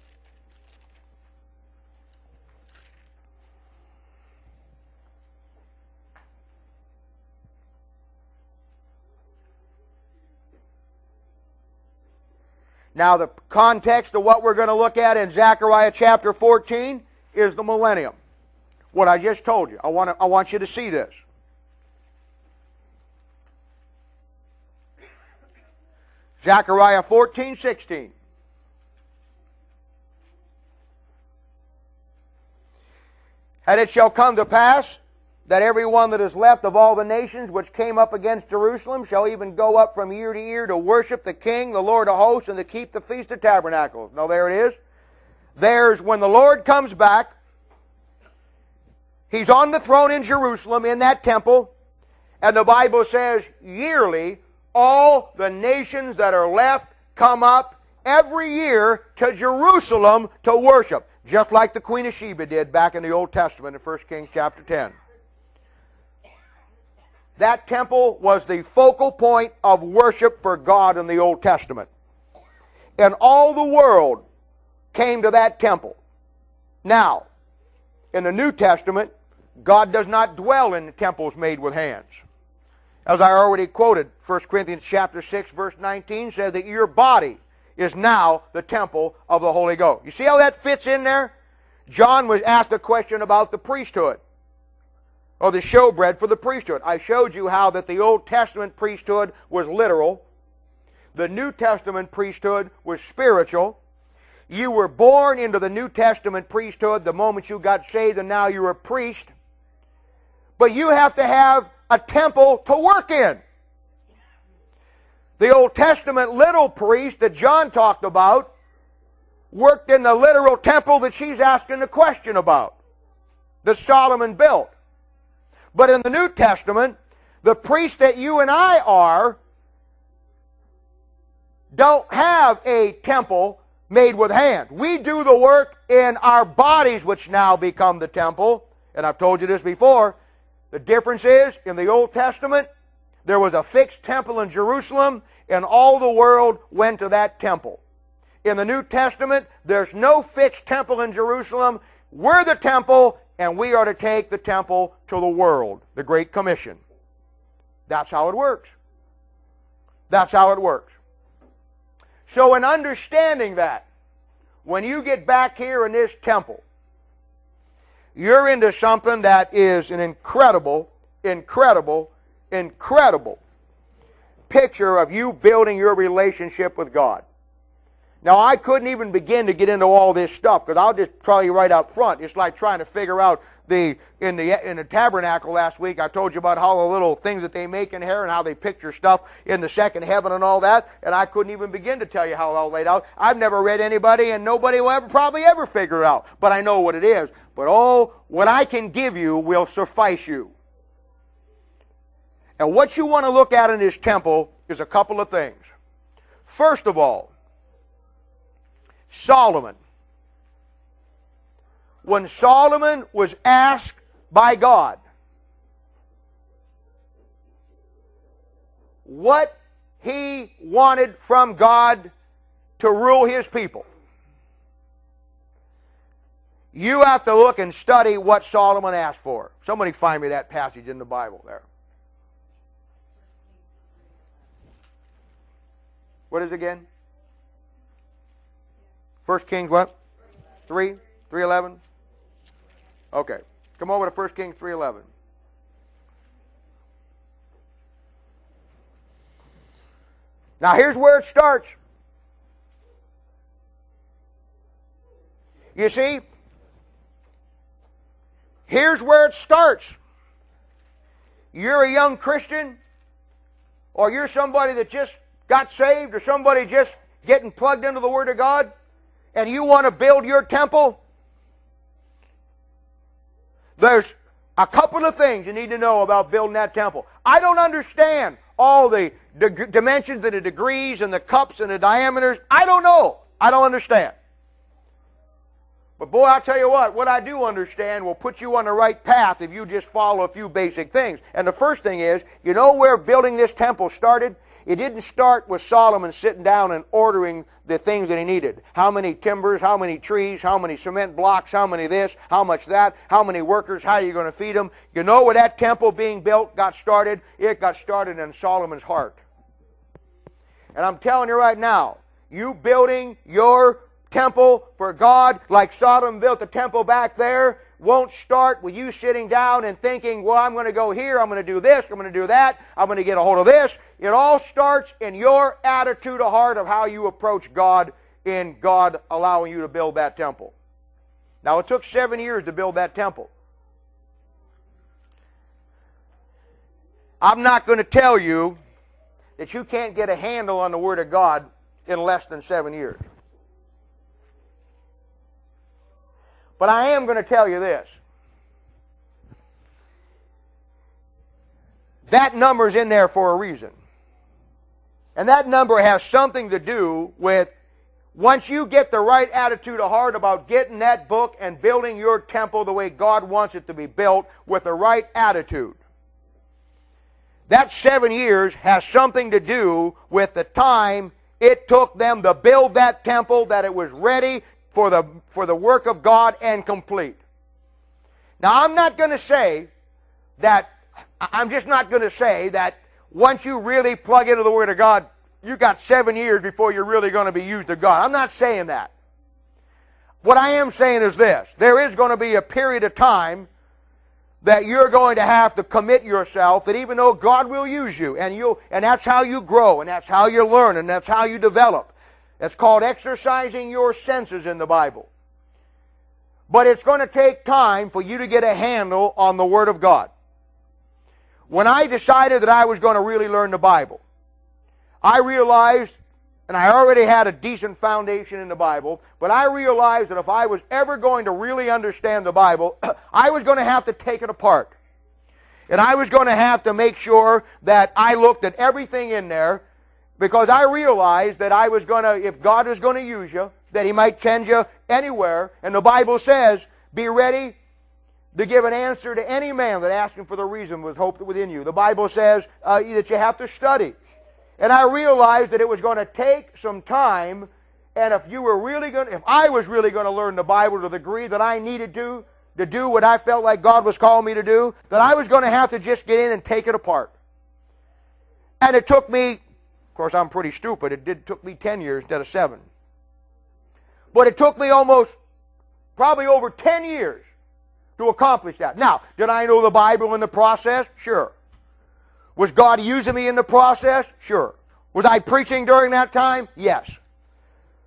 Now, the context of what we're going to look at in Zechariah chapter 14 is the millennium. What I just told you. I want you to see this. Zechariah 14:16. And it shall come to pass that every one that is left of all the nations which came up against Jerusalem shall even go up from year to year to worship the King, the Lord of hosts, and to keep the Feast of Tabernacles. Now there it is. There's when the Lord comes back, He's on the throne in Jerusalem, in that temple, and the Bible says yearly all the nations that are left come up every year to Jerusalem to worship, just like the Queen of Sheba did back in the Old Testament in 1 Kings chapter 10. That temple was the focal point of worship for God in the Old Testament. And all the world came to that temple. Now, in the New Testament, God does not dwell in temples made with hands. As I already quoted, 1 Corinthians chapter 6, verse 19 says that your body is now the temple of the Holy Ghost. You see how that fits in there? John was asked a question about the priesthood, or the showbread for the priesthood. I showed you how that the Old Testament priesthood was literal. The New Testament priesthood was spiritual. You were born into the New Testament priesthood the moment you got saved, and now you're a priest. But you have to have a temple to work in. The Old Testament little priest that John talked about worked in the literal temple that she's asking the question about, that Solomon built. But in the New Testament, the priests that you and I are don't have a temple made with hands. We do the work in our bodies, which now become the temple. And I've told you this before. The difference is, in the Old Testament, there was a fixed temple in Jerusalem, and all the world went to that temple. In the New Testament, there's no fixed temple in Jerusalem. We're the temple, and we are to take the temple to the world. The Great Commission. That's how it works. That's how it works. So in understanding that, when you get back here in this temple, you're into something that is an incredible, incredible, incredible picture of you building your relationship with God. Now, I couldn't even begin to get into all this stuff, because I'll just tell you right up front. It's like trying to figure out in the tabernacle last week. I told you about how the little things that they make in here and how they picture stuff in the second heaven and all that. And I couldn't even begin to tell you how it all laid out. I've never read anybody, and nobody will probably ever figure it out. But I know what it is. But what I can give you will suffice you. And what you want to look at in this temple is a couple of things. First of all, Solomon. When Solomon was asked by God what he wanted from God to rule his people, you have to look and study what Solomon asked for. Somebody find me that passage in the Bible there. What is it again? 1 Kings what? 3:11? Okay. Come over to 1 Kings 3:11. Now here's where it starts. You see? Here's where it starts. You're a young Christian, or you're somebody that just got saved, or somebody just getting plugged into the Word of God, and you want to build your temple. There's a couple of things you need to know about building that temple. I don't understand all the dimensions and the degrees and the cups and the diameters. I don't know. I don't understand. But boy, I'll tell you what I do understand will put you on the right path if you just follow a few basic things. And the first thing is, you know where building this temple started? It didn't start with Solomon sitting down and ordering the things that he needed. How many timbers, how many trees, how many cement blocks, how many this, how much that, how many workers, how are you going to feed them? You know where that temple being built got started? It got started in Solomon's heart. And I'm telling you right now, you building your temple for God like Sodom built the temple back there won't start with you sitting down and thinking, well, I'm going to go here, I'm going to do this, I'm going to do that, I'm going to get a hold of this. It all starts in your attitude of heart of how you approach God in God allowing you to build that temple. Now, it took 7 years to build that temple. I'm not going to tell you that you can't get a handle on the Word of God in less than 7 years. But I am going to tell you this. That number's in there for a reason. And that number has something to do with once you get the right attitude of heart about getting that book and building your temple the way God wants it to be built with the right attitude. That 7 years has something to do with the time it took them to build that temple, that it was ready for the work of God and complete. Now, I'm just not going to say that once you really plug into the Word of God, you got 7 years before you're really going to be used of God. I'm not saying that. What I am saying is this. There is going to be a period of time that you're going to have to commit yourself, that even though God will use you, and that's how you grow, and that's how you learn, and that's how you develop. It's called exercising your senses in the Bible. But it's going to take time for you to get a handle on the Word of God. When I decided that I was going to really learn the Bible, I realized, and I already had a decent foundation in the Bible, but I realized that if I was ever going to really understand the Bible, I was going to have to take it apart. And I was going to have to make sure that I looked at everything in there, because I realized that I was going to, if God is going to use you, that He might send you anywhere. And the Bible says, be ready to give an answer to any man that asks Him for the reason with hope within you. The Bible says that you have to study. And I realized that it was going to take some time, and if I was really going to learn the Bible to the degree that I needed to do what I felt like God was calling me to do, that I was going to have to just get in and take it apart. And it took me, of course I'm pretty stupid, it took me 10 years instead of 7. But it took me probably over 10 years to accomplish that. Now, did I know the Bible in the process? Sure. Was God using me in the process? Sure. Was I preaching during that time? Yes.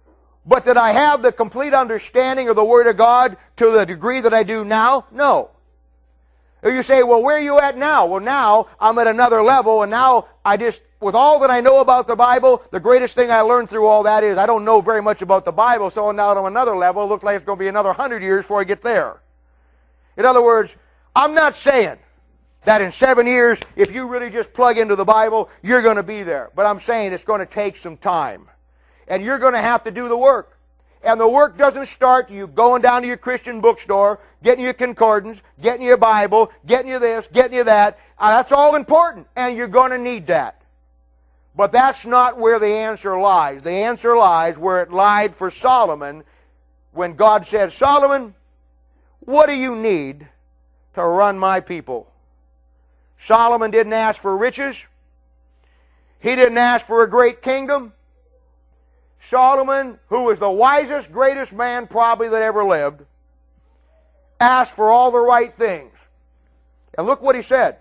But did I have the complete understanding of the Word of God to the degree that I do now? No. You say, well, where are you at now? Well, now I'm at another level, and now with all that I know about the Bible, the greatest thing I learned through all that is I don't know very much about the Bible, so now I'm on another level. It looks like it's going to be another 100 years before I get there. In other words, I'm not saying that in 7 years, if you really just plug into the Bible, you're going to be there. But I'm saying it's going to take some time. And you're going to have to do the work. And the work doesn't start you going down to your Christian bookstore, getting your concordance, getting your Bible, getting you this, getting you that. That's all important, and you're going to need that. But that's not where the answer lies. The answer lies where it lied for Solomon when God said, Solomon, what do you need to run my people? Solomon didn't ask for riches. He didn't ask for a great kingdom. Solomon, who was the wisest, greatest man probably that ever lived, asked for all the right things. And look what he said.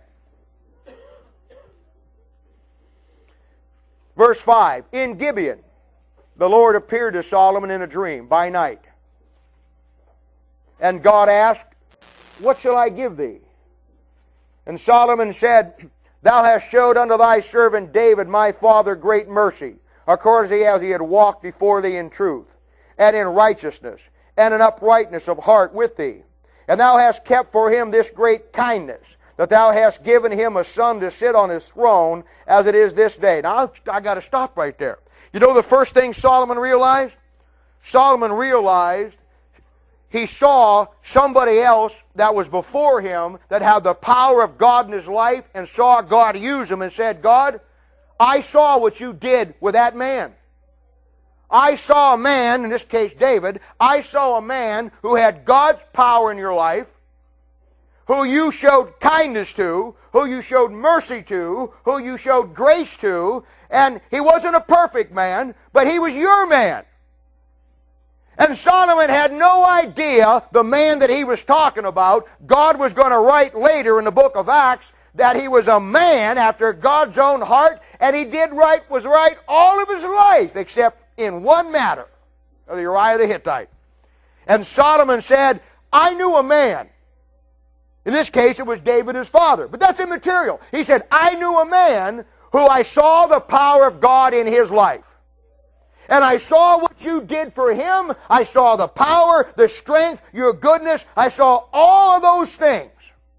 Verse 5, in Gibeon, the Lord appeared to Solomon in a dream by night. And God asked, what shall I give thee? And Solomon said, thou hast showed unto thy servant David my father great mercy, according as he had walked before thee in truth, and in righteousness, and in uprightness of heart with thee. And thou hast kept for him this great kindness, that thou hast given him a son to sit on his throne, as it is this day. Now, I got to stop right there. You know the first thing Solomon realized? Solomon realized he saw somebody else that was before him that had the power of God in his life and saw God use him and said, God, I saw what you did with that man. I saw a man, in this case David, I saw a man who had God's power in your life, who you showed kindness to, who you showed mercy to, who you showed grace to, and he wasn't a perfect man, but he was your man. And Solomon had no idea the man that he was talking about, God was going to write later in the book of Acts, that he was a man after God's own heart, and he was right all of his life, except in one matter, of Uriah the Hittite. And Solomon said, I knew a man. In this case, it was David, his father. But that's immaterial. He said, I knew a man who I saw the power of God in his life. And I saw what you did for him. I saw the power, the strength, your goodness. I saw all of those things.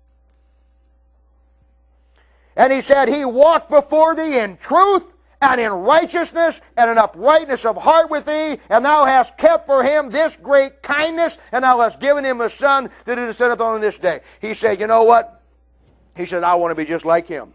And he said, he walked before thee in truth and in righteousness and in uprightness of heart with thee, and thou hast kept for him this great kindness, and thou hast given him a son that it sitteth on this day. He said, you know what? He said, I want to be just like him.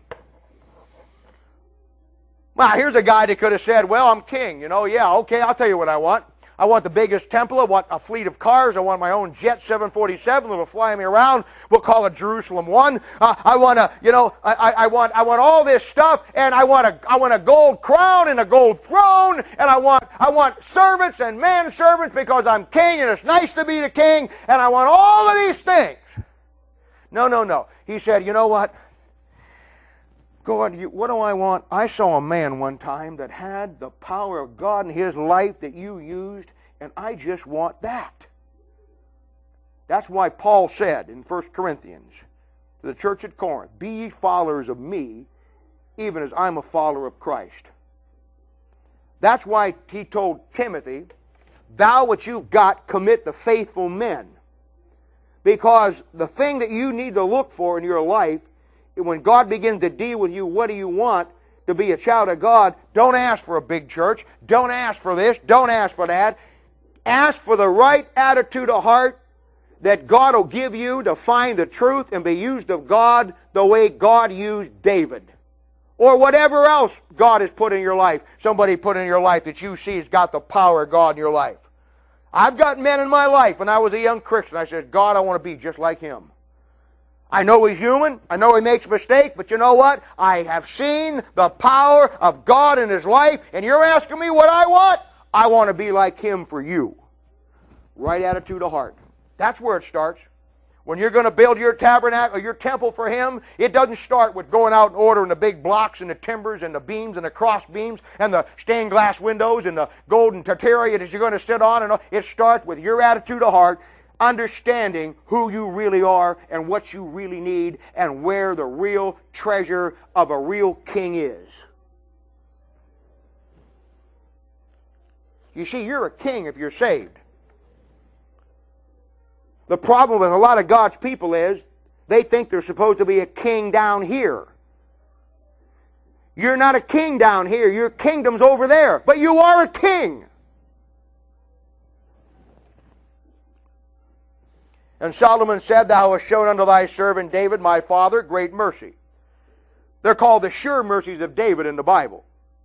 Well, here's a guy that could have said, well, I'm king. Yeah, okay, I'll tell you what I want. I want the biggest temple. I want a fleet of cars. I want my own jet 747 that'll fly me around. We'll call it Jerusalem 1. I want to, I want all this stuff, and I want a gold crown and a gold throne, and I want servants and manservants because I'm king, and it's nice to be the king, and I want all of these things. No. He said, you know what? God, what do I want? I saw a man one time that had the power of God in his life that you used, and I just want that. That's why Paul said in 1 Corinthians to the church at Corinth, be ye followers of me, even as I'm a follower of Christ. That's why he told Timothy, thou what you've got, commit the faithful men. Because the thing that you need to look for in your life, when God begins to deal with you, what do you want to be a child of God? Don't ask for a big church. Don't ask for this. Don't ask for that. Ask for the right attitude of heart that God will give you to find the truth and be used of God the way God used David. Or whatever else God has put in your life. Somebody put in your life that you see has got the power of God in your life. I've got men in my life when I was a young Christian. I said, God, I want to be just like him. I know he's human. I know he makes mistakes. But you know what? I have seen the power of God in his life. And you're asking me what I want? I want to be like him for you. Right attitude of heart. That's where it starts. When you're going to build your tabernacle, your temple for Him, it doesn't start with going out and ordering the big blocks and the timbers and the beams and the cross beams and the stained glass windows and the golden terraria that you're going to sit on. And it starts with your attitude of heart, understanding who you really are and what you really need and where the real treasure of a real king is. You see, you're a king if you're saved. The problem with a lot of God's people is they think they're supposed to be a king down here. You're not a king down here. Your kingdom's over there. But you are a king. And Solomon said, Thou hast shown unto thy servant David, my father, great mercy. They're called the sure mercies of David in the Bible.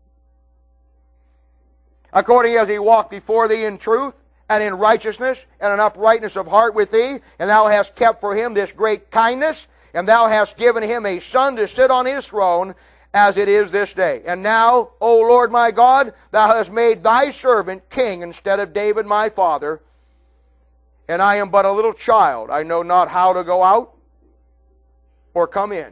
According as he walked before thee in truth, and in righteousness, and in uprightness of heart with thee, and thou hast kept for him this great kindness, and thou hast given him a son to sit on his throne, as it is this day. And now, O Lord my God, thou hast made thy servant king instead of David my father, and I am but a little child. I know not how to go out or come in.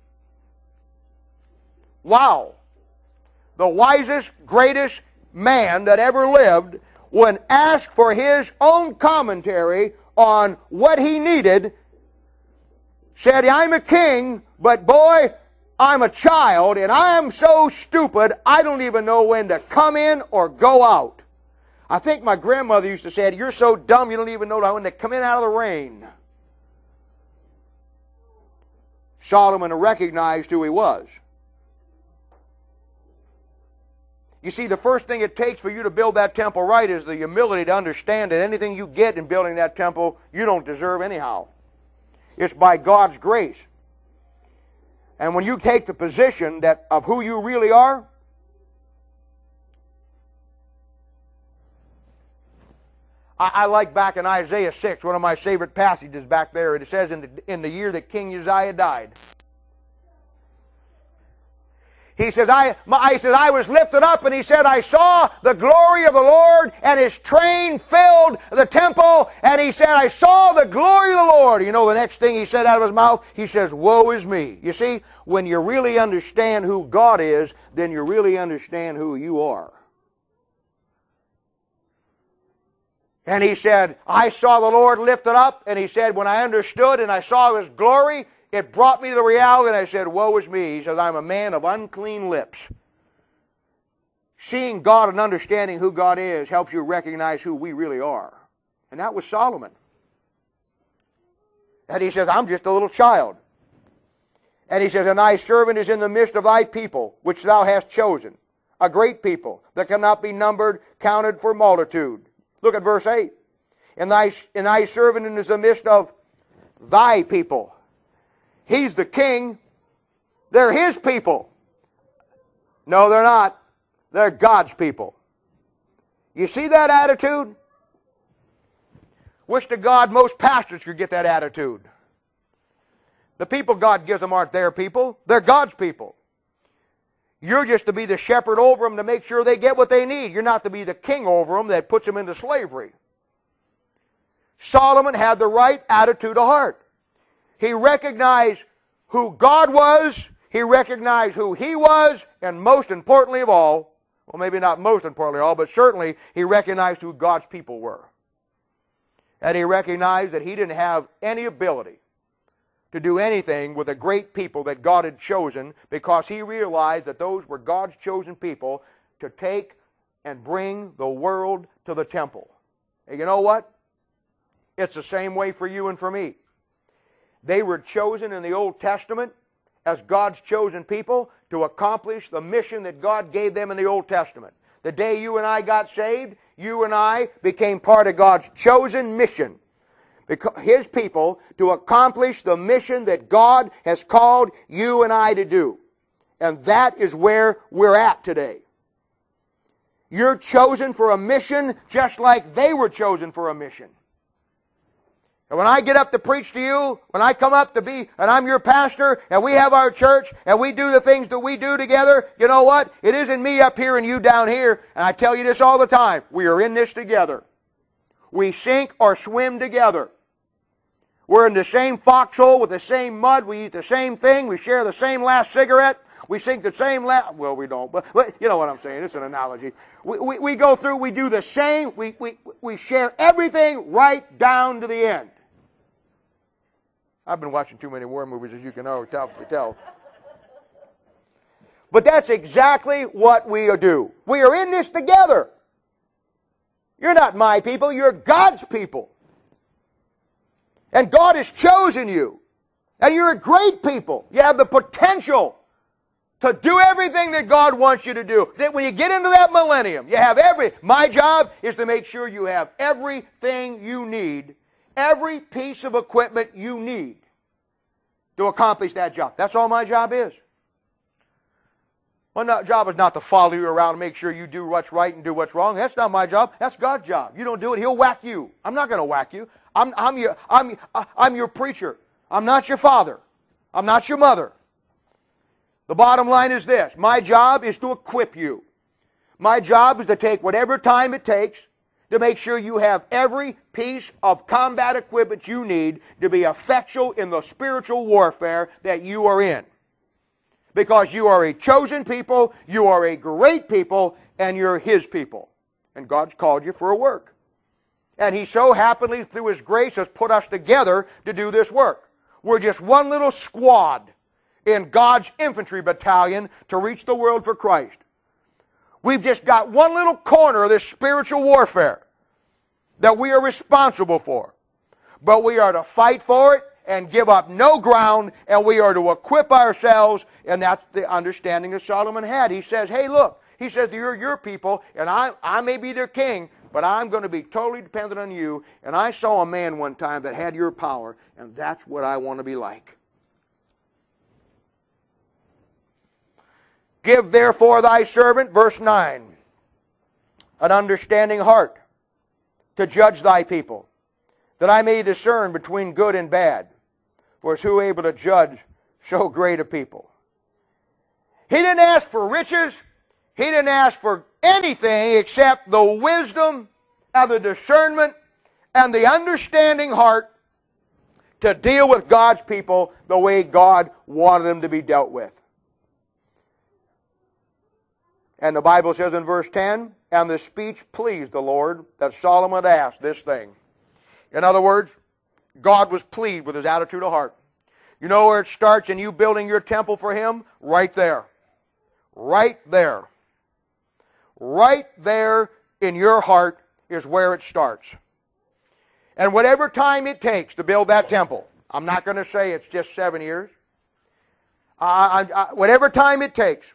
Wow! The wisest, greatest man that ever lived, when asked for his own commentary on what he needed, said, I'm a king, but boy, I'm a child, and I'm so stupid, I don't even know when to come in or go out. I think my grandmother used to say, you're so dumb you don't even know when to come in out of the rain. Solomon recognized who he was. You see, the first thing it takes for you to build that temple right is the humility to understand that anything you get in building that temple, you don't deserve anyhow. It's by God's grace. And when you take the position that of who you really are, I like back in Isaiah 6, one of my favorite passages back there. It says, in the year that King Uzziah died, he says, I was lifted up, and he said, I saw the glory of the Lord, and his train filled the temple, and he said, I saw the glory of the Lord. You know the next thing he said out of his mouth? He says, woe is me. You see, when you really understand who God is, then you really understand who you are. And he said, I saw the Lord lifted up, and he said, when I understood and I saw his glory, it brought me to the reality, and I said, woe is me. He says, I'm a man of unclean lips. Seeing God and understanding who God is helps you recognize who we really are. And that was Solomon. And he says, I'm just a little child. And he says, and thy servant is in the midst of thy people, which thou hast chosen, a great people that cannot be numbered, counted for multitude. Look at verse 8. And thy servant is in the midst of thy people. He's the king. They're his people. No, they're not. They're God's people. You see that attitude? Wish to God most pastors could get that attitude. The people God gives them aren't their people. They're God's people. You're just to be the shepherd over them to make sure they get what they need. You're not to be the king over them that puts them into slavery. Solomon had the right attitude of heart. He recognized who God was, he recognized who he was, and most importantly of all, well, maybe not most importantly of all, but certainly he recognized who God's people were. And he recognized that he didn't have any ability to do anything with the great people that God had chosen, because he realized that those were God's chosen people to take and bring the world to the temple. And you know what? It's the same way for you and for me. They were chosen in the Old Testament as God's chosen people to accomplish the mission that God gave them in the Old Testament. The day you and I got saved, you and I became part of God's chosen mission. His people to accomplish the mission that God has called you and I to do. And that is where we're at today. You're chosen for a mission just like they were chosen for a mission. And when I get up to preach to you, when I come up to be, and I'm your pastor, and we have our church, and we do the things that we do together, you know what? It isn't me up here and you down here, and I tell you this all the time. We are in this together. We sink or swim together. We're in the same foxhole with the same mud. We eat the same thing. We share the same last cigarette. We sing the same last... Well, we don't, but you know what I'm saying. It's an analogy. We go through, we do the same. We share everything right down to the end. I've been watching too many war movies, as you can tell. But that's exactly what we do. We are in this together. You're not my people. You're God's people. And God has chosen you. And you're a great people. You have the potential to do everything that God wants you to do. That when you get into that millennium, you have my job is to make sure you have everything you need, every piece of equipment you need to accomplish that job. That's all my job is. My job is not to follow you around and make sure you do what's right and do what's wrong. That's not my job. That's God's job. You don't do it, He'll whack you. I'm not going to whack you. I'm your preacher. I'm not your father. I'm not your mother. The bottom line is this. My job is to equip you. My job is to take whatever time it takes to make sure you have every piece of combat equipment you need to be effectual in the spiritual warfare that you are in. Because you are a chosen people, you are a great people, and you're His people. And God's called you for a work. And He so happily, through His grace, has put us together to do this work. We're just one little squad in God's infantry battalion to reach the world for Christ. We've just got one little corner of this spiritual warfare that we are responsible for. But we are to fight for it and give up no ground, and we are to equip ourselves, and that's the understanding that Solomon had. He says, hey, look, he says, you're your people, and I may be their king, but I'm going to be totally dependent on you, and I saw a man one time that had your power, and that's what I want to be like. Give therefore thy servant, verse 9, an understanding heart to judge thy people, that I may discern between good and bad. For is who able to judge so great a people? He didn't ask for riches. He didn't ask for anything except the wisdom and the discernment and the understanding heart to deal with God's people the way God wanted them to be dealt with. And the Bible says in verse 10, and the speech pleased the Lord that Solomon asked this thing. In other words, God was pleased with his attitude of heart. You know where it starts in you building your temple for Him? Right there. Right there. Right there in your heart is where it starts. And whatever time it takes to build that temple, I'm not going to say it's just 7 years. Whatever time it takes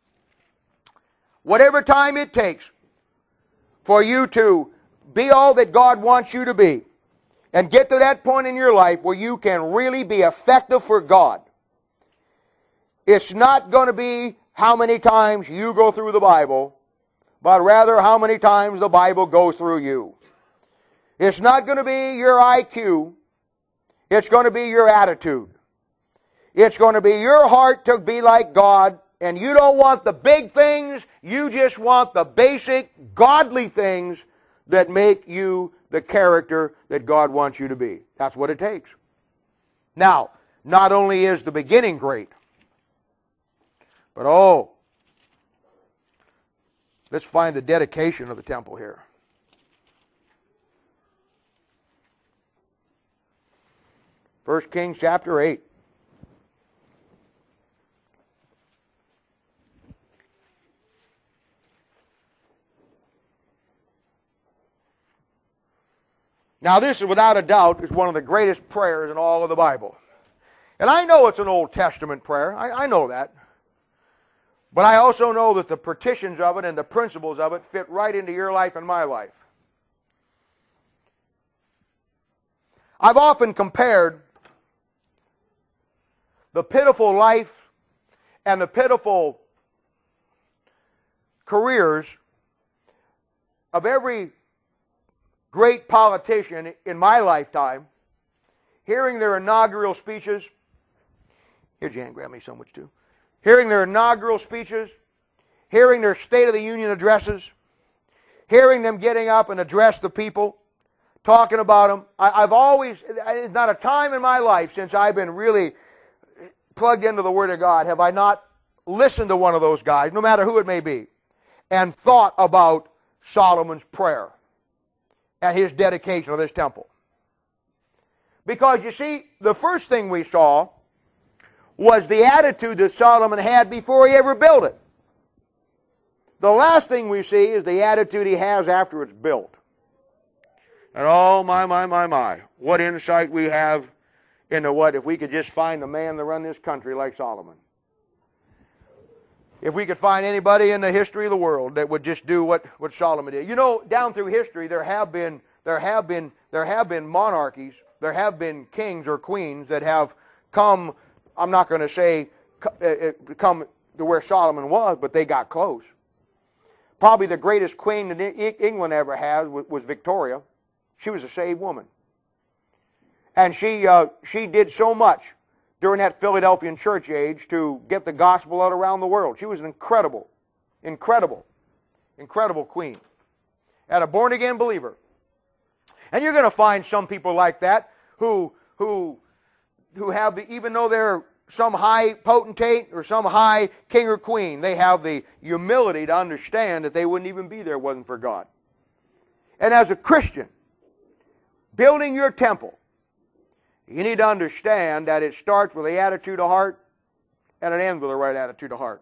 for you to be all that God wants you to be, and get to that point in your life where you can really be effective for God. It's not going to be how many times you go through the Bible, but rather how many times the Bible goes through you. It's not going to be your IQ. It's going to be your attitude. It's going to be your heart to be like God, and you don't want the big things. You just want the basic godly things that make you the character that God wants you to be. That's what it takes. Now, not only is the beginning great, but let's find the dedication of the temple here. 1 Kings chapter 8. Now this is without a doubt is one of the greatest prayers in all of the Bible. And I know it's an Old Testament prayer. I know that. But I also know that the petitions of it and the principles of it fit right into your life and my life. I've often compared the pitiful life and the pitiful careers of every great politician in my lifetime, hearing their inaugural speeches. Here, Jan, grab me sandwich too. Hearing their inaugural speeches, hearing their State of the Union addresses, hearing them getting up and address the people, talking about them. I've always, it's not a time in my life since I've been really plugged into the Word of God have I not listened to one of those guys, no matter who it may be, and thought about Solomon's prayer and his dedication of this temple. Because you see, the first thing we saw was the attitude that Solomon had before he ever built it. The last thing we see is the attitude he has after it's built. And oh, my, what insight we have into what if we could just find a man to run this country like Solomon. If we could find anybody in the history of the world that would just do what Solomon did. You know, down through history there have been monarchies, there have been kings or queens that have come, I'm not going to say come to where Solomon was, but they got close. Probably the greatest queen that England ever had was Victoria. She was a saved woman. And she did so much during that Philadelphian church age to get the gospel out around the world. She was an incredible queen. And a born-again believer. And you're going to find some people like that who have the, even though they're some high potentate or some high king or queen, they have the humility to understand that they wouldn't even be there if it wasn't for God. And as a Christian, building your temple, you need to understand that it starts with the attitude of heart and it ends with the right attitude of heart.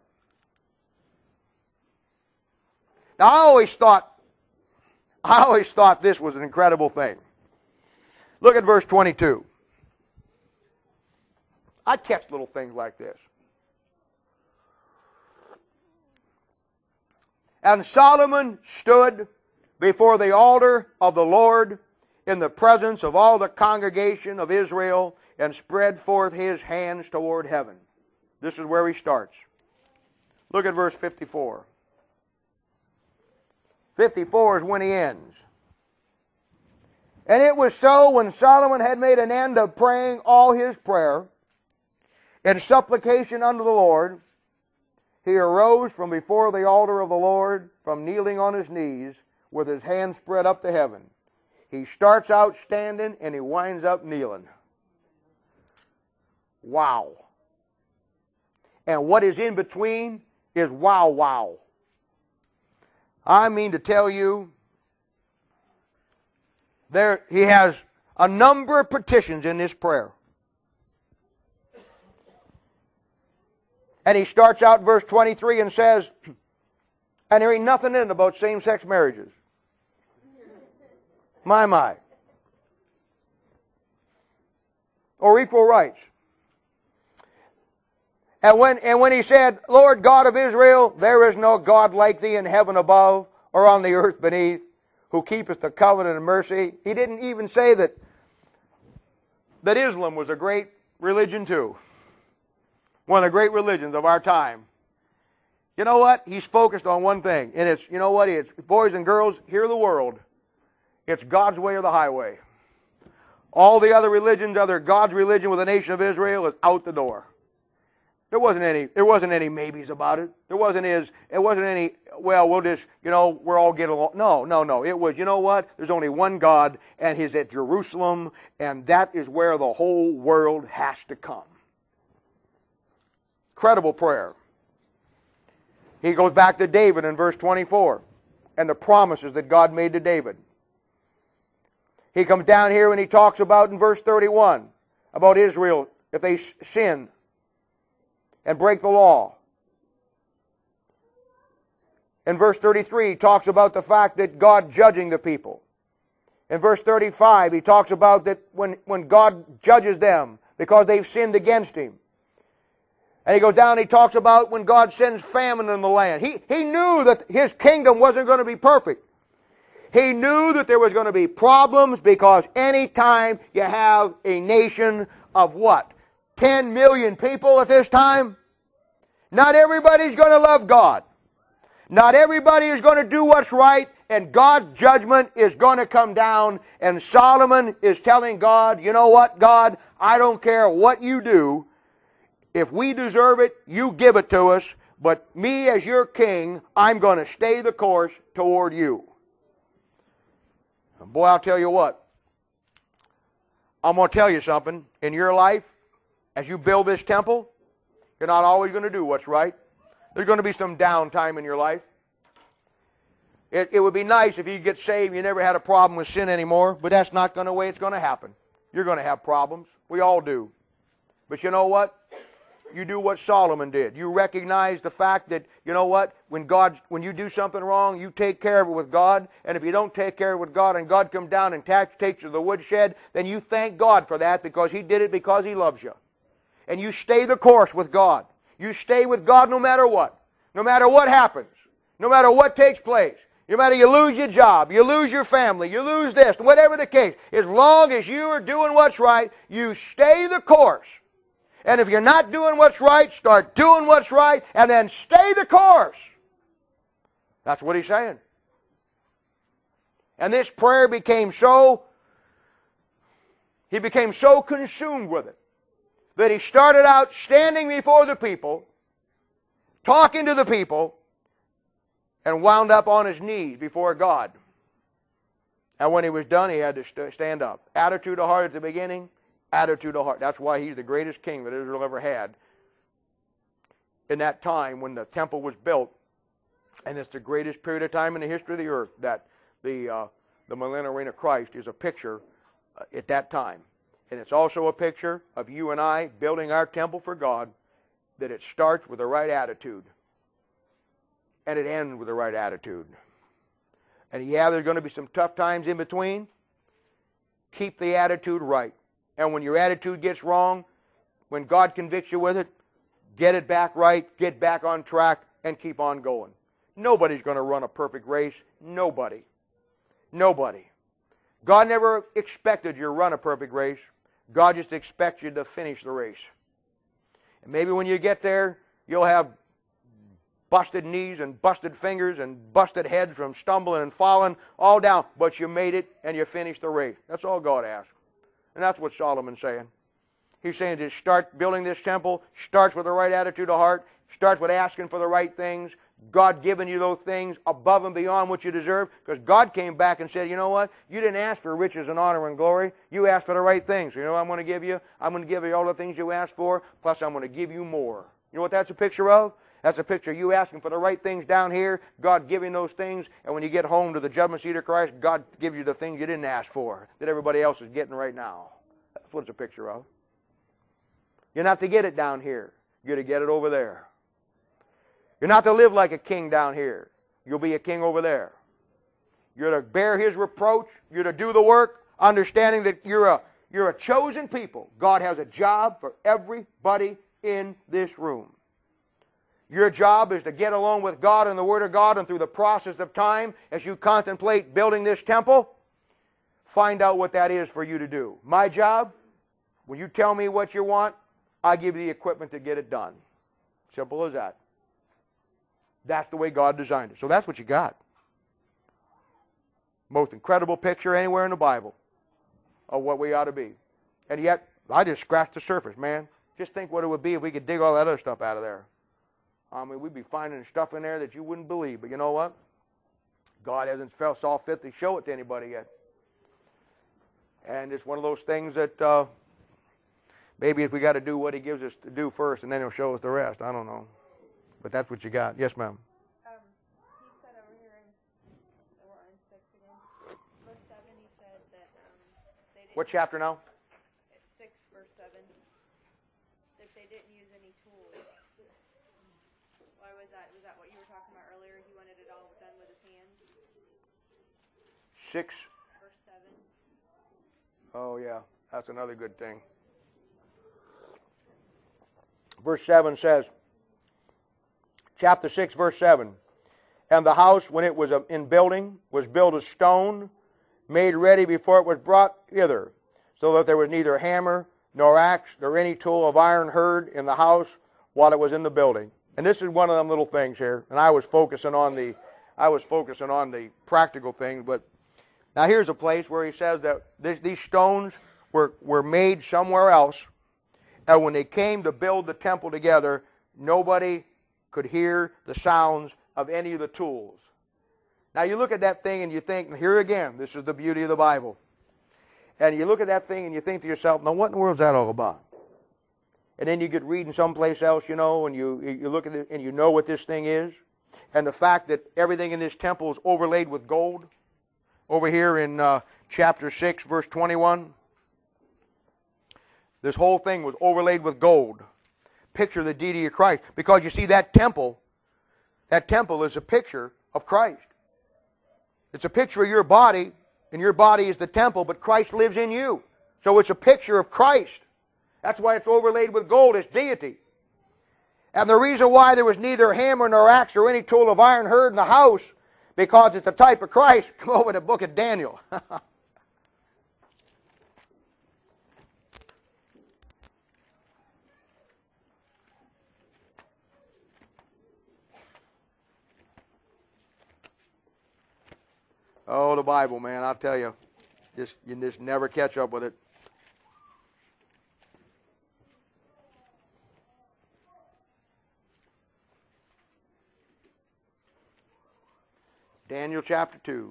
Now, I always thought this was an incredible thing. Look at verse 22. I catch little things like this. And Solomon stood before the altar of the Lord in the presence of all the congregation of Israel and spread forth his hands toward heaven. This is where he starts. Look at verse 54. 54 is when he ends. And it was so when Solomon had made an end of praying all his prayer in supplication unto the Lord, he arose from before the altar of the Lord, from kneeling on his knees, with his hands spread up to heaven. He starts out standing and he winds up kneeling. Wow. And what is in between is wow. I mean to tell you, he has a number of petitions in this prayer. And he starts out in verse 23 and says, and there ain't nothing in it about same-sex marriages. My. Or equal rights. And when he said, Lord God of Israel, there is no God like thee in heaven above or on the earth beneath, who keepeth the covenant and mercy. He didn't even say that Islam was a great religion too. One of the great religions of our time. You know what? He's focused on one thing. And it's, you know what? It's, boys and girls, hear the world. It's God's way or the highway. All the other religions, other God's religion with the nation of Israel is out the door. There wasn't any maybes about it. It wasn't any, well, we'll just, we're all get along. No. It was, you know what? There's only one God, and He's at Jerusalem, and that is where the whole world has to come. Incredible prayer. He goes back to David in verse 24, and the promises that God made to David. He comes down here and he talks about in verse 31, about Israel, if they sin and break the law. In verse 33, he talks about the fact that God judging the people. In verse 35, he talks about that when God judges them because they've sinned against Him. And he goes down and he talks about when God sends famine in the land. He knew that His kingdom wasn't going to be perfect. He knew that there was going to be problems because any time you have a nation of what? 10 million people at this time? Not everybody's going to love God. Not everybody is going to do what's right, and God's judgment is going to come down, and Solomon is telling God, you know what, God, I don't care what you do. If we deserve it, you give it to us, but me as your king, I'm going to stay the course toward you. And boy, I'll tell you what, I'm going to tell you something. In your life, as you build this temple, you're not always going to do what's right. There's going to be some downtime in your life. It would be nice if you get saved and you never had a problem with sin anymore, but that's not the way it's going to happen. You're going to have problems. We all do. But you know what? You do what Solomon did. You recognize the fact that, you know what, when you do something wrong, you take care of it with God. And if you don't take care of it with God and God comes down and takes you to the woodshed, then you thank God for that because He did it because He loves you. And you stay the course with God. You stay with God no matter what. No matter what happens. No matter what takes place. No matter you lose your job, you lose your family, you lose this, whatever the case. As long as you are doing what's right, you stay the course. And if you're not doing what's right, start doing what's right, and then stay the course. That's what he's saying. And this prayer became so consumed with it, that he started out standing before the people, talking to the people, and wound up on his knees before God. And when he was done, he had to stand up. Attitude of heart at the beginning, attitude of heart. That's why he's the greatest king that Israel ever had. In that time when the temple was built, and it's the greatest period of time in the history of the earth, that the millennial reign of Christ is a picture at that time. And it's also a picture of you and I building our temple for God, that it starts with the right attitude. And it ends with the right attitude. And yeah, there's going to be some tough times in between. Keep the attitude right. And when your attitude gets wrong, when God convicts you with it, get it back right, get back on track, and keep on going. Nobody's going to run a perfect race. Nobody. Nobody. God never expected you to run a perfect race. God just expects you to finish the race. And maybe when you get there, you'll have busted knees and busted fingers and busted heads from stumbling and falling all down. But you made it and you finished the race. That's all God asks. And that's what Solomon's saying. He's saying to start building this temple, starts with the right attitude of heart, starts with asking for the right things, God giving you those things above and beyond what you deserve, because God came back and said, you know what? You didn't ask for riches and honor and glory. You asked for the right things. You know what I'm going to give you? I'm going to give you all the things you asked for, plus I'm going to give you more. You know what that's a picture of? That's a picture of you asking for the right things down here, God giving those things, and when you get home to the judgment seat of Christ, God gives you the things you didn't ask for, that everybody else is getting right now. That's what it's a picture of. You're not to get it down here. You're to get it over there. You're not to live like a king down here. You'll be a king over there. You're to bear His reproach. You're to do the work, understanding that you're a chosen people. God has a job for everybody in this room. Your job is to get along with God and the Word of God, and through the process of time, as you contemplate building this temple, find out what that is for you to do. My job, when you tell me what you want, I give you the equipment to get it done. Simple as that. That's the way God designed it. So that's what you got. Most incredible picture anywhere in the Bible of what we ought to be. And yet, I just scratched the surface, man. Just think what it would be if we could dig all that other stuff out of there. I mean, we'd be finding stuff in there that you wouldn't believe. But you know what? God hasn't saw fit to show it to anybody yet. And it's one of those things that maybe if we got to do what He gives us to do first, and then He'll show us the rest. I don't know. But that's what you got. Yes, ma'am. He said over here we're in 6 again. Verse 7, he said that they didn't... What chapter now? 6, verse 7. That they didn't use any tools. Why was that? Was that what you were talking about earlier? He wanted it all done with his hands? 6. Verse 7. Oh, yeah. That's another good thing. Verse 7 says, chapter 6, verse 7, and the house, when it was in building, was built of stone, made ready before it was brought hither, so that there was neither hammer, nor axe, nor any tool of iron heard in the house while it was in the building. And this is one of them little things here, and I was focusing on the practical things, but now here's a place where he says that these stones were made somewhere else, and when they came to build the temple together, nobody could hear the sounds of any of the tools. Now you look at that thing and you think, here again, this is the beauty of the Bible. And you look at that thing and you think to yourself, now what in the world is that all about? And then you get reading someplace else, you know, and you look at it and you know what this thing is. And the fact that everything in this temple is overlaid with gold. Over here in chapter 6, verse 21. This whole thing was overlaid with gold. Picture the deity of Christ. Because you see, that temple is a picture of Christ. It's a picture of your body, and your body is the temple, but Christ lives in you. So it's a picture of Christ. That's why it's overlaid with gold. It's deity. And the reason why there was neither hammer nor axe or any tool of iron heard in the house, because it's the type of Christ. Come over to the book of Daniel. Oh, the Bible, man, I'll tell you. You just never catch up with it. Daniel chapter 2.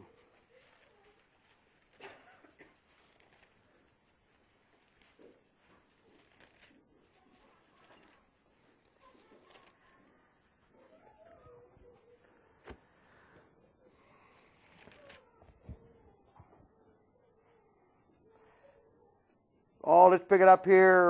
Oh, let's pick it up here.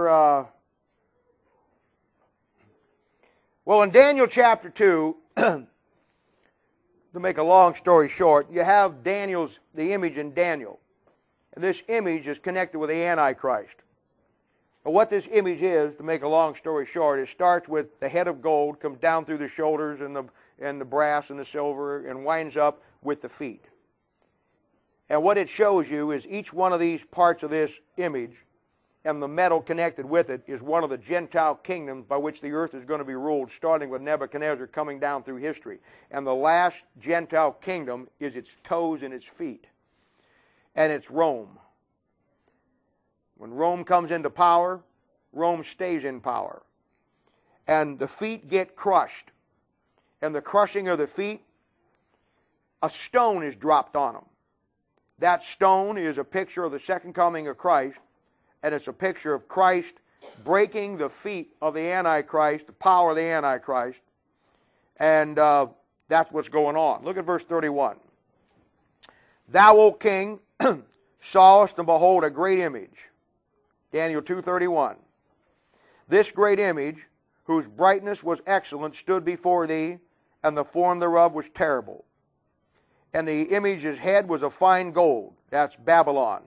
Well, in Daniel chapter 2, to make a long story short, you have the image in Daniel. And this image is connected with the Antichrist. But what this image is, to make a long story short, it starts with the head of gold, comes down through the shoulders and the brass and the silver, and winds up with the feet. And what it shows you is each one of these parts of this image and the metal connected with it is one of the Gentile kingdoms by which the earth is going to be ruled, starting with Nebuchadnezzar coming down through history. And the last Gentile kingdom is its toes and its feet. And it's Rome. When Rome comes into power, Rome stays in power. And the feet get crushed. And the crushing of the feet, a stone is dropped on them. That stone is a picture of the second coming of Christ. And it's a picture of Christ breaking the feet of the Antichrist, the power of the Antichrist. And that's what's going on. Look at verse 31. Thou, O king, sawest and behold a great image. Daniel 2:31. This great image, whose brightness was excellent, stood before thee, and the form thereof was terrible. And the image's head was of fine gold. That's Babylon.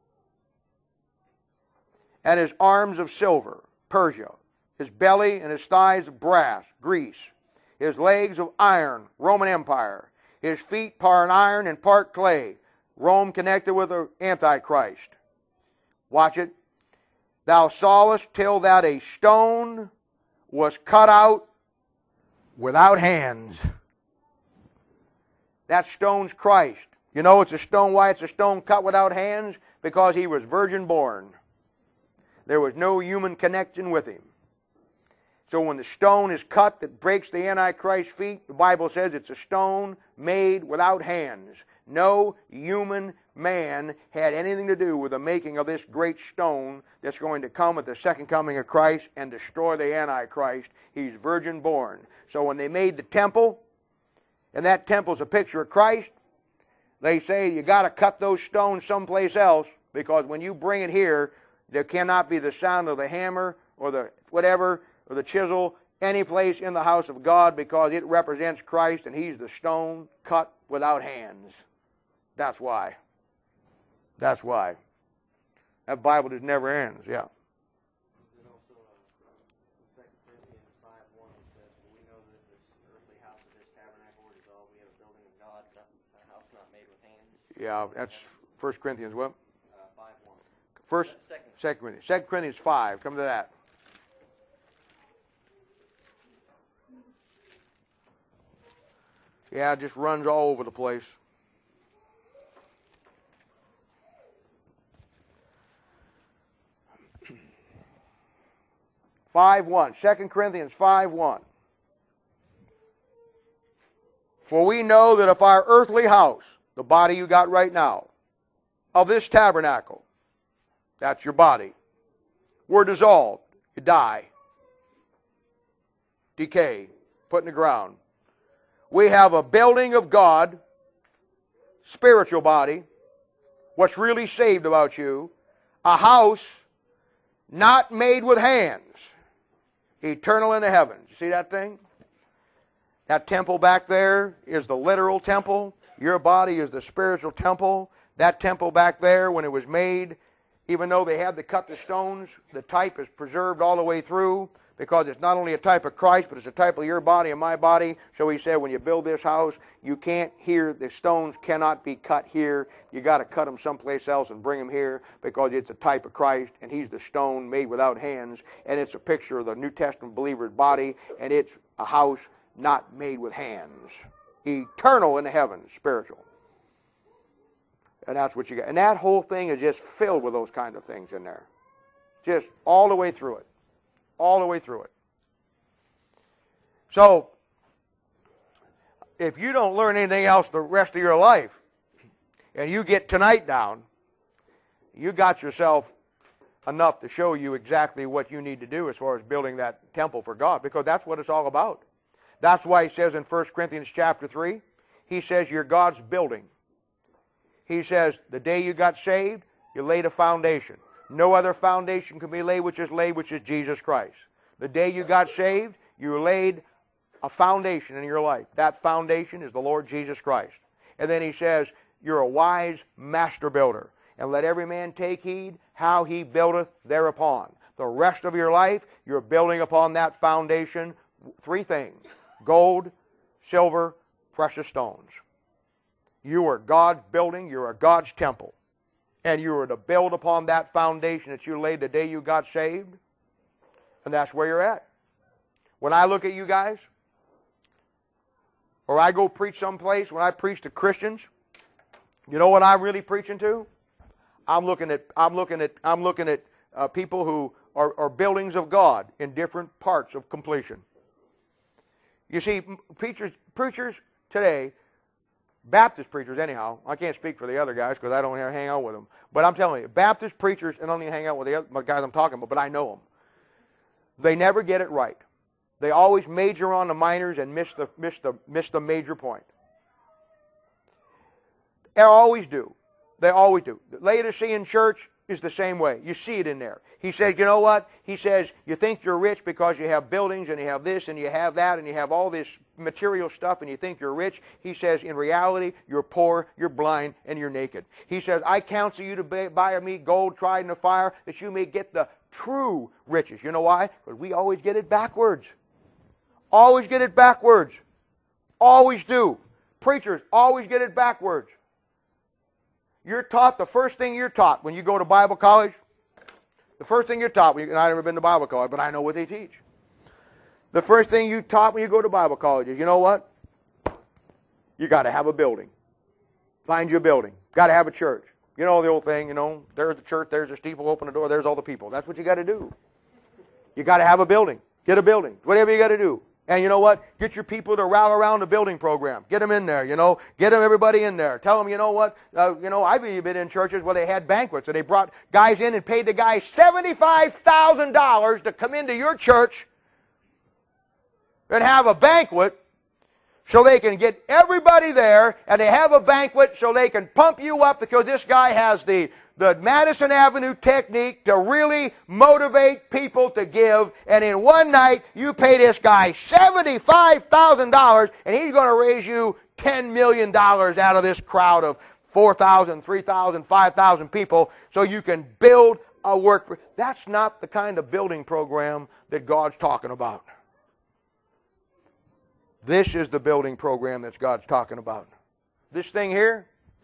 And his arms of silver, Persia. His belly and his thighs of brass, Greece. His legs of iron, Roman Empire. His feet part iron and part clay, Rome connected with the Antichrist. Watch it. Thou sawest till that a stone was cut out without hands. That stone's Christ. You know it's a stone. Why it's a stone cut without hands? Because he was virgin born. There was no human connection with him. So when the stone is cut that breaks the Antichrist's feet, the Bible says it's a stone made without hands. No human man had anything to do with the making of this great stone that's going to come at the second coming of Christ and destroy the Antichrist. He's virgin born. So when they made the temple, and that temple's a picture of Christ, they say you got to cut those stones someplace else, because when you bring it here, there cannot be the sound of the hammer or the whatever or the chisel any place in the house of God, because it represents Christ and he's the stone cut without hands. That's why. That's why. That Bible just never ends. Yeah. And also, 2 Corinthians 5:1 says, "We know that this earthly house of this tabernacle is all we have a building of God, a house not made with hands." Yeah, that's 1 Corinthians what? 5:1. First, 2 Corinthians. 2 Corinthians 5. Come to that. Yeah, it just runs all over the place. (5:1). 2 Corinthians 5:1. For we know that if our earthly house, the body you got right now, of this tabernacle, That's your body. We're dissolved. You die. Decay. Put in the ground. We have a building of God, spiritual body, what's really saved about you, a house not made with hands, eternal in the heavens. You see that thing? That temple back there is the literal temple. Your body is the spiritual temple. That temple back there, when it was made, even though they had to cut the stones, the type is preserved all the way through, because it's not only a type of Christ, but it's a type of your body and my body. So he said, when you build this house, you can't hear, the stones cannot be cut here. You got to cut them someplace else and bring them here, because it's a type of Christ, and he's the stone made without hands, and it's a picture of the New Testament believer's body, and it's a house not made with hands. Eternal in the heavens, spiritual. And that's what you got. And that whole thing is just filled with those kind of things in there. Just all the way through it. All the way through it. So, if you don't learn anything else the rest of your life, and you get tonight down, you got yourself enough to show you exactly what you need to do as far as building that temple for God, because that's what it's all about. That's why he says in 1 Corinthians chapter 3, he says you're God's building. He says the day you got saved, you laid a foundation. No other foundation can be laid, which is Jesus Christ. The day you got saved, you laid a foundation in your life. That foundation is the Lord Jesus Christ. And then he says, you're a wise master builder. And let every man take heed how he buildeth thereupon. The rest of your life, you're building upon that foundation. 3 things: gold, silver, precious stones. You are God's building. You are God's temple. And you are to build upon that foundation that you laid the day you got saved. And that's where you're at. When I look at you guys, or I go preach someplace, when I preach to Christians, you know what I'm really preaching to? I'm looking at people who are buildings of God in different parts of completion. You see, preachers today, Baptist preachers anyhow, I can't speak for the other guys because I don't hang out with them, but I'm telling you, Baptist preachers, and I don't even hang out with the other guys I'm talking about, but I know them. They never get it right. They always major on the minors and miss the major point. They always do. They always do. The Laodicean church is the same way. You see it in there. He says, you know what? He says, you think you're rich because you have buildings and you have this and you have that and you have all this material stuff and you think you're rich. He says, in reality, you're poor, you're blind, and you're naked. He says, I counsel you to buy of me gold tried in the fire, that you may get the true riches. You know why? Because we always get it backwards. Always get it backwards. Always do. Preachers always get it backwards. You're taught, the first thing you're taught when you go to Bible college, the first thing you're taught, and I've never been to Bible college, but I know what they teach. The first thing you taught when you go to Bible college is, you know what? You got to have a building. Find you a building. Got to have a church. You know the old thing, there's the church, there's the steeple, open the door, there's all the people. That's what you got to do. You got to have a building. Get a building. Whatever you got to do. And you know what? Get your people to rally around the building program. Get them in there, Get them, everybody in there. Tell them, you know what? I've even been in churches where they had banquets, and they brought guys in and paid the guys $75,000 to come into your church and have a banquet so they can get everybody there, and they have a banquet so they can pump you up because this guy has the Madison Avenue technique to really motivate people to give. And in one night, you pay this guy $75,000, and he's going to raise you $10 million out of this crowd of 4,000, 3,000, 5,000 people so you can build a work. That's not the kind of building program that God's talking about. This is the building program that God's talking about. This thing here,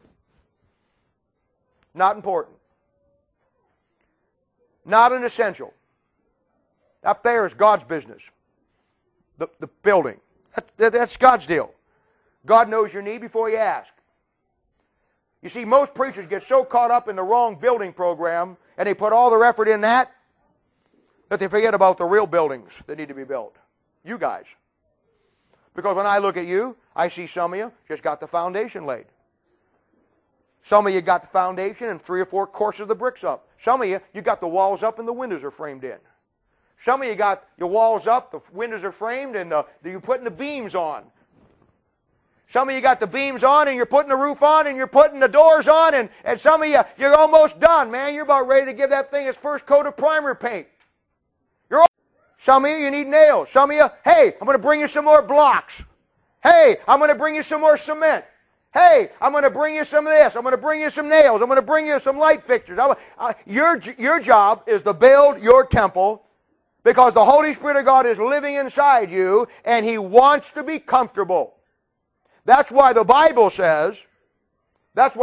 not important. Not an essential. Up there is God's business. The building. That's God's deal. God knows your need before you ask. You see, most preachers get so caught up in the wrong building program, and they put all their effort in that they forget about the real buildings that need to be built. You guys. Because when I look at you, I see some of you just got the foundation laid. Some of you got the foundation and 3 or 4 courses of the bricks up. Some of you got the walls up and the windows are framed in. Some of you got your walls up, the windows are framed, and you're putting the beams on. Some of you got the beams on, and you're putting the roof on, and you're putting the doors on, and some of you, you're almost done, man. You're about ready to give that thing its first coat of primer paint. Some of you need nails. Some of you, hey, I'm going to bring you some more blocks. Hey, I'm going to bring you some more cement. Hey, I'm going to bring you some of this. I'm going to bring you some nails. I'm going to bring you some light fixtures. Your job is to build your temple, because the Holy Spirit of God is living inside you, and He wants to be comfortable. That's why the Bible says that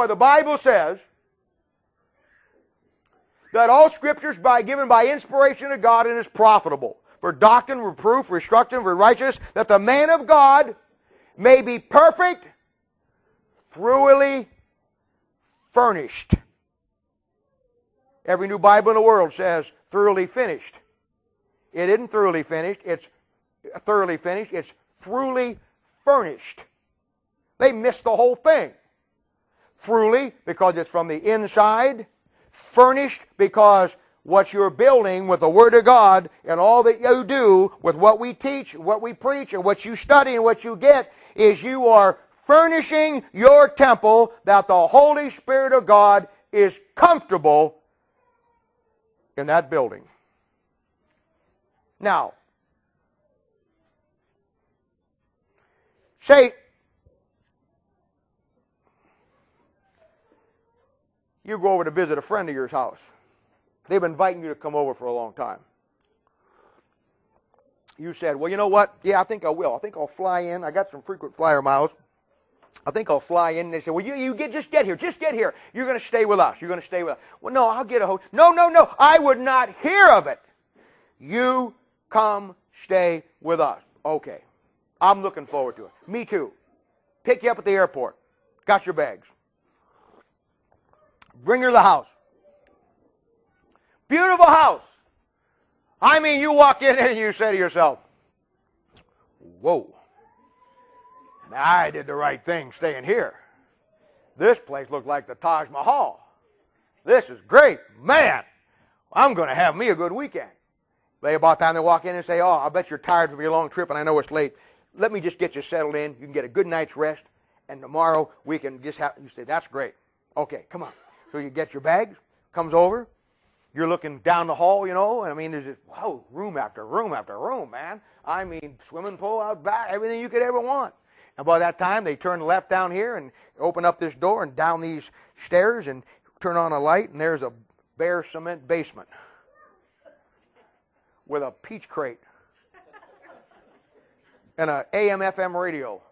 all Scripture is given by inspiration of God and is profitable for doctrine, reproof, instruction, for righteousness, that the man of God may be perfect, thoroughly furnished. Every new Bible in the world says thoroughly finished. It isn't thoroughly finished, it's thoroughly finished, it's thoroughly furnished. They missed the whole thing. Thoroughly, because it's from the inside. Furnished, because what you're building with the Word of God and all that you do with what we teach, what we preach, and what you study and what you get, is you are furnishing your temple that the Holy Spirit of God is comfortable in that building. Now, say, you go over to visit a friend of yours house. They've been inviting you to come over for a long time. You said, well, you know what? Yeah, I think I will. I think I'll fly in. I got some frequent flyer miles. I think I'll fly in. And they said, well, just get here. Just get here. You're going to stay with us. You're going to stay with us. Well, no, I'll get a hotel. No. I would not hear of it. You come stay with us. Okay. I'm looking forward to it. Me too. Pick you up at the airport. Got your bags. Bring her to the house. Beautiful house. I mean, you walk in there and you say to yourself, whoa, I did the right thing staying here. This place looked like the Taj Mahal. This is great. Man, I'm going to have me a good weekend. They about time they walk in and say, oh, I bet you're tired from your long trip and I know it's late. Let me just get you settled in. You can get a good night's rest, and tomorrow we can just have, you say, that's great. Okay, come on. So you get your bags, comes over. You're looking down the hall, you know, and I mean, there's just, wow, room after room after room, man. I mean, swimming pool out back, everything you could ever want. And by that time, they turn left down here and open up this door and down these stairs and turn on a light, and there's a bare cement basement with a peach crate and an AM/FM radio.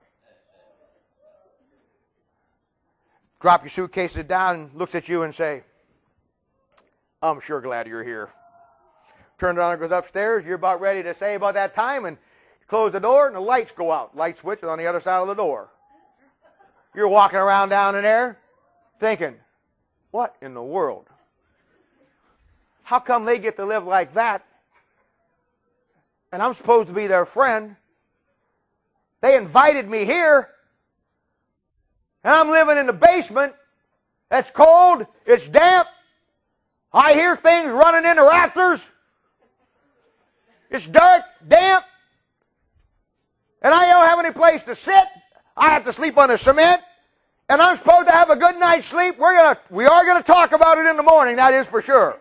Drop your suitcases down and looks at you and say, I'm sure glad you're here. Turns around and goes upstairs. You're about ready to say about that time, and you close the door and the lights go out. Light switch is on the other side of the door. You're walking around down in there thinking, what in the world? How come they get to live like that and I'm supposed to be their friend? They invited me here, and I'm living in the basement. It's cold. It's damp. I hear things running in the rafters. It's dark, damp. And I don't have any place to sit. I have to sleep on the cement. And I'm supposed to have a good night's sleep. We are going to talk about it in the morning, that is for sure.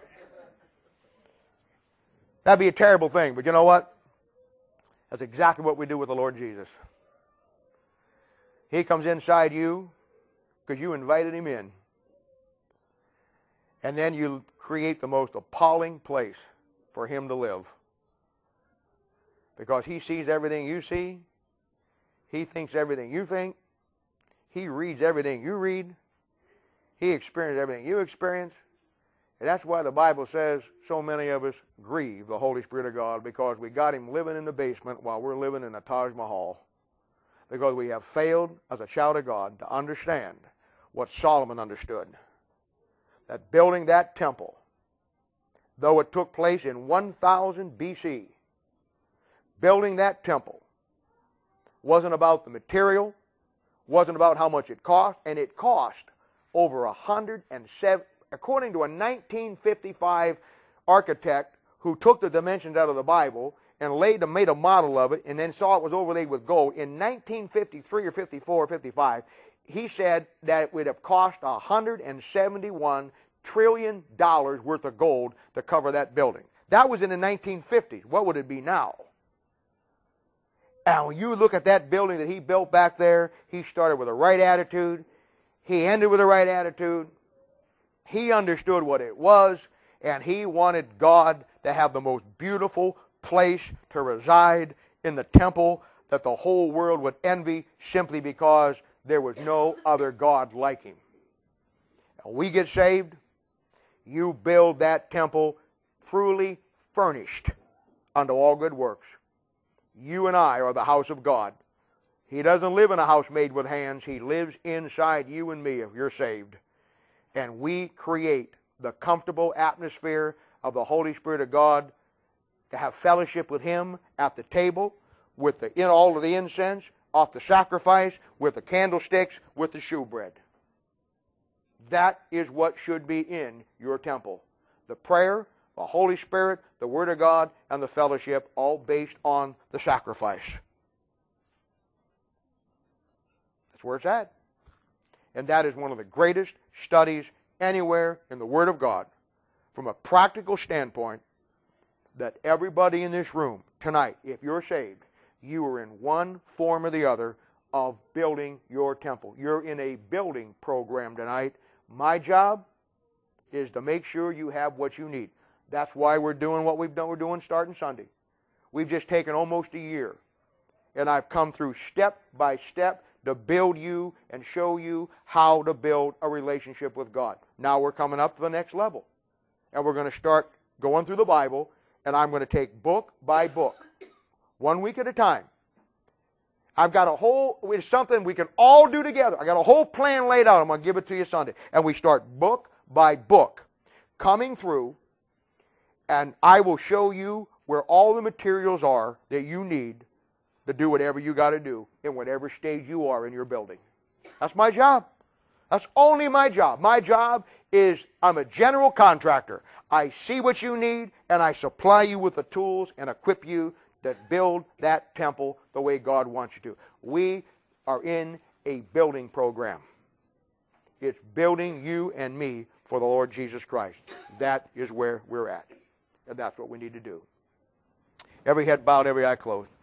That'd be a terrible thing. But you know what? That's exactly what we do with the Lord Jesus. He comes inside you because you invited Him in. And then you create the most appalling place for Him to live. Because He sees everything you see. He thinks everything you think. He reads everything you read. He experiences everything you experience. And that's why the Bible says so many of us grieve the Holy Spirit of God, because we got Him living in the basement while we're living in a Taj Mahal. Because we have failed as a child of God to understand what Solomon understood. That building that temple, though it took place in 1000 BC, building that temple wasn't about the material, wasn't about how much it cost, and it cost over 107, according to a 1955 architect who took the dimensions out of the Bible and made a model of it and then saw it was overlaid with gold. In 1953 or 54 or 55, he said that it would have cost $171 trillion worth of gold to cover that building. That was in the 1950s. What would it be now? And when you look at that building that he built back there, he started with the right attitude. He ended with the right attitude. He understood what it was, and he wanted God to have the most beautiful place to reside in the temple that the whole world would envy, simply because there was no other God like him. And we get saved, you build that temple truly furnished unto all good works. You and I are the house of God. He doesn't live in a house made with hands. He lives inside you and me if you're saved. And we create the comfortable atmosphere of the Holy Spirit of God to have fellowship with Him at the table, with all of the incense, off the sacrifice, with the candlesticks, with the shewbread. That is what should be in your temple. The prayer, the Holy Spirit, the Word of God, and the fellowship, all based on the sacrifice. That's where it's at. And that is one of the greatest studies anywhere in the Word of God, from a practical standpoint, that everybody in this room tonight, if you're saved, you are in one form or the other of building your temple. You're in a building program tonight. My job is to make sure you have what you need. That's why we're doing what we've done. We're doing starting Sunday. We've just taken almost a year, and I've come through step by step to build you and show you how to build a relationship with God. Now we're coming up to the next level, and we're going to start going through the Bible, and I'm going to take book by book, 1 week at a time. I've got it's something we can all do together. I got a whole plan laid out. I'm going to give it to you Sunday. And we start book by book, coming through, and I will show you where all the materials are that you need to do whatever you got to do in whatever stage you are in your building. That's my job. That's only my job. My job is, I'm a general contractor. I see what you need, and I supply you with the tools and equip you to build that temple the way God wants you to. We are in a building program. It's building you and me for the Lord Jesus Christ. That is where we're at. And that's what we need to do. Every head bowed, every eye closed.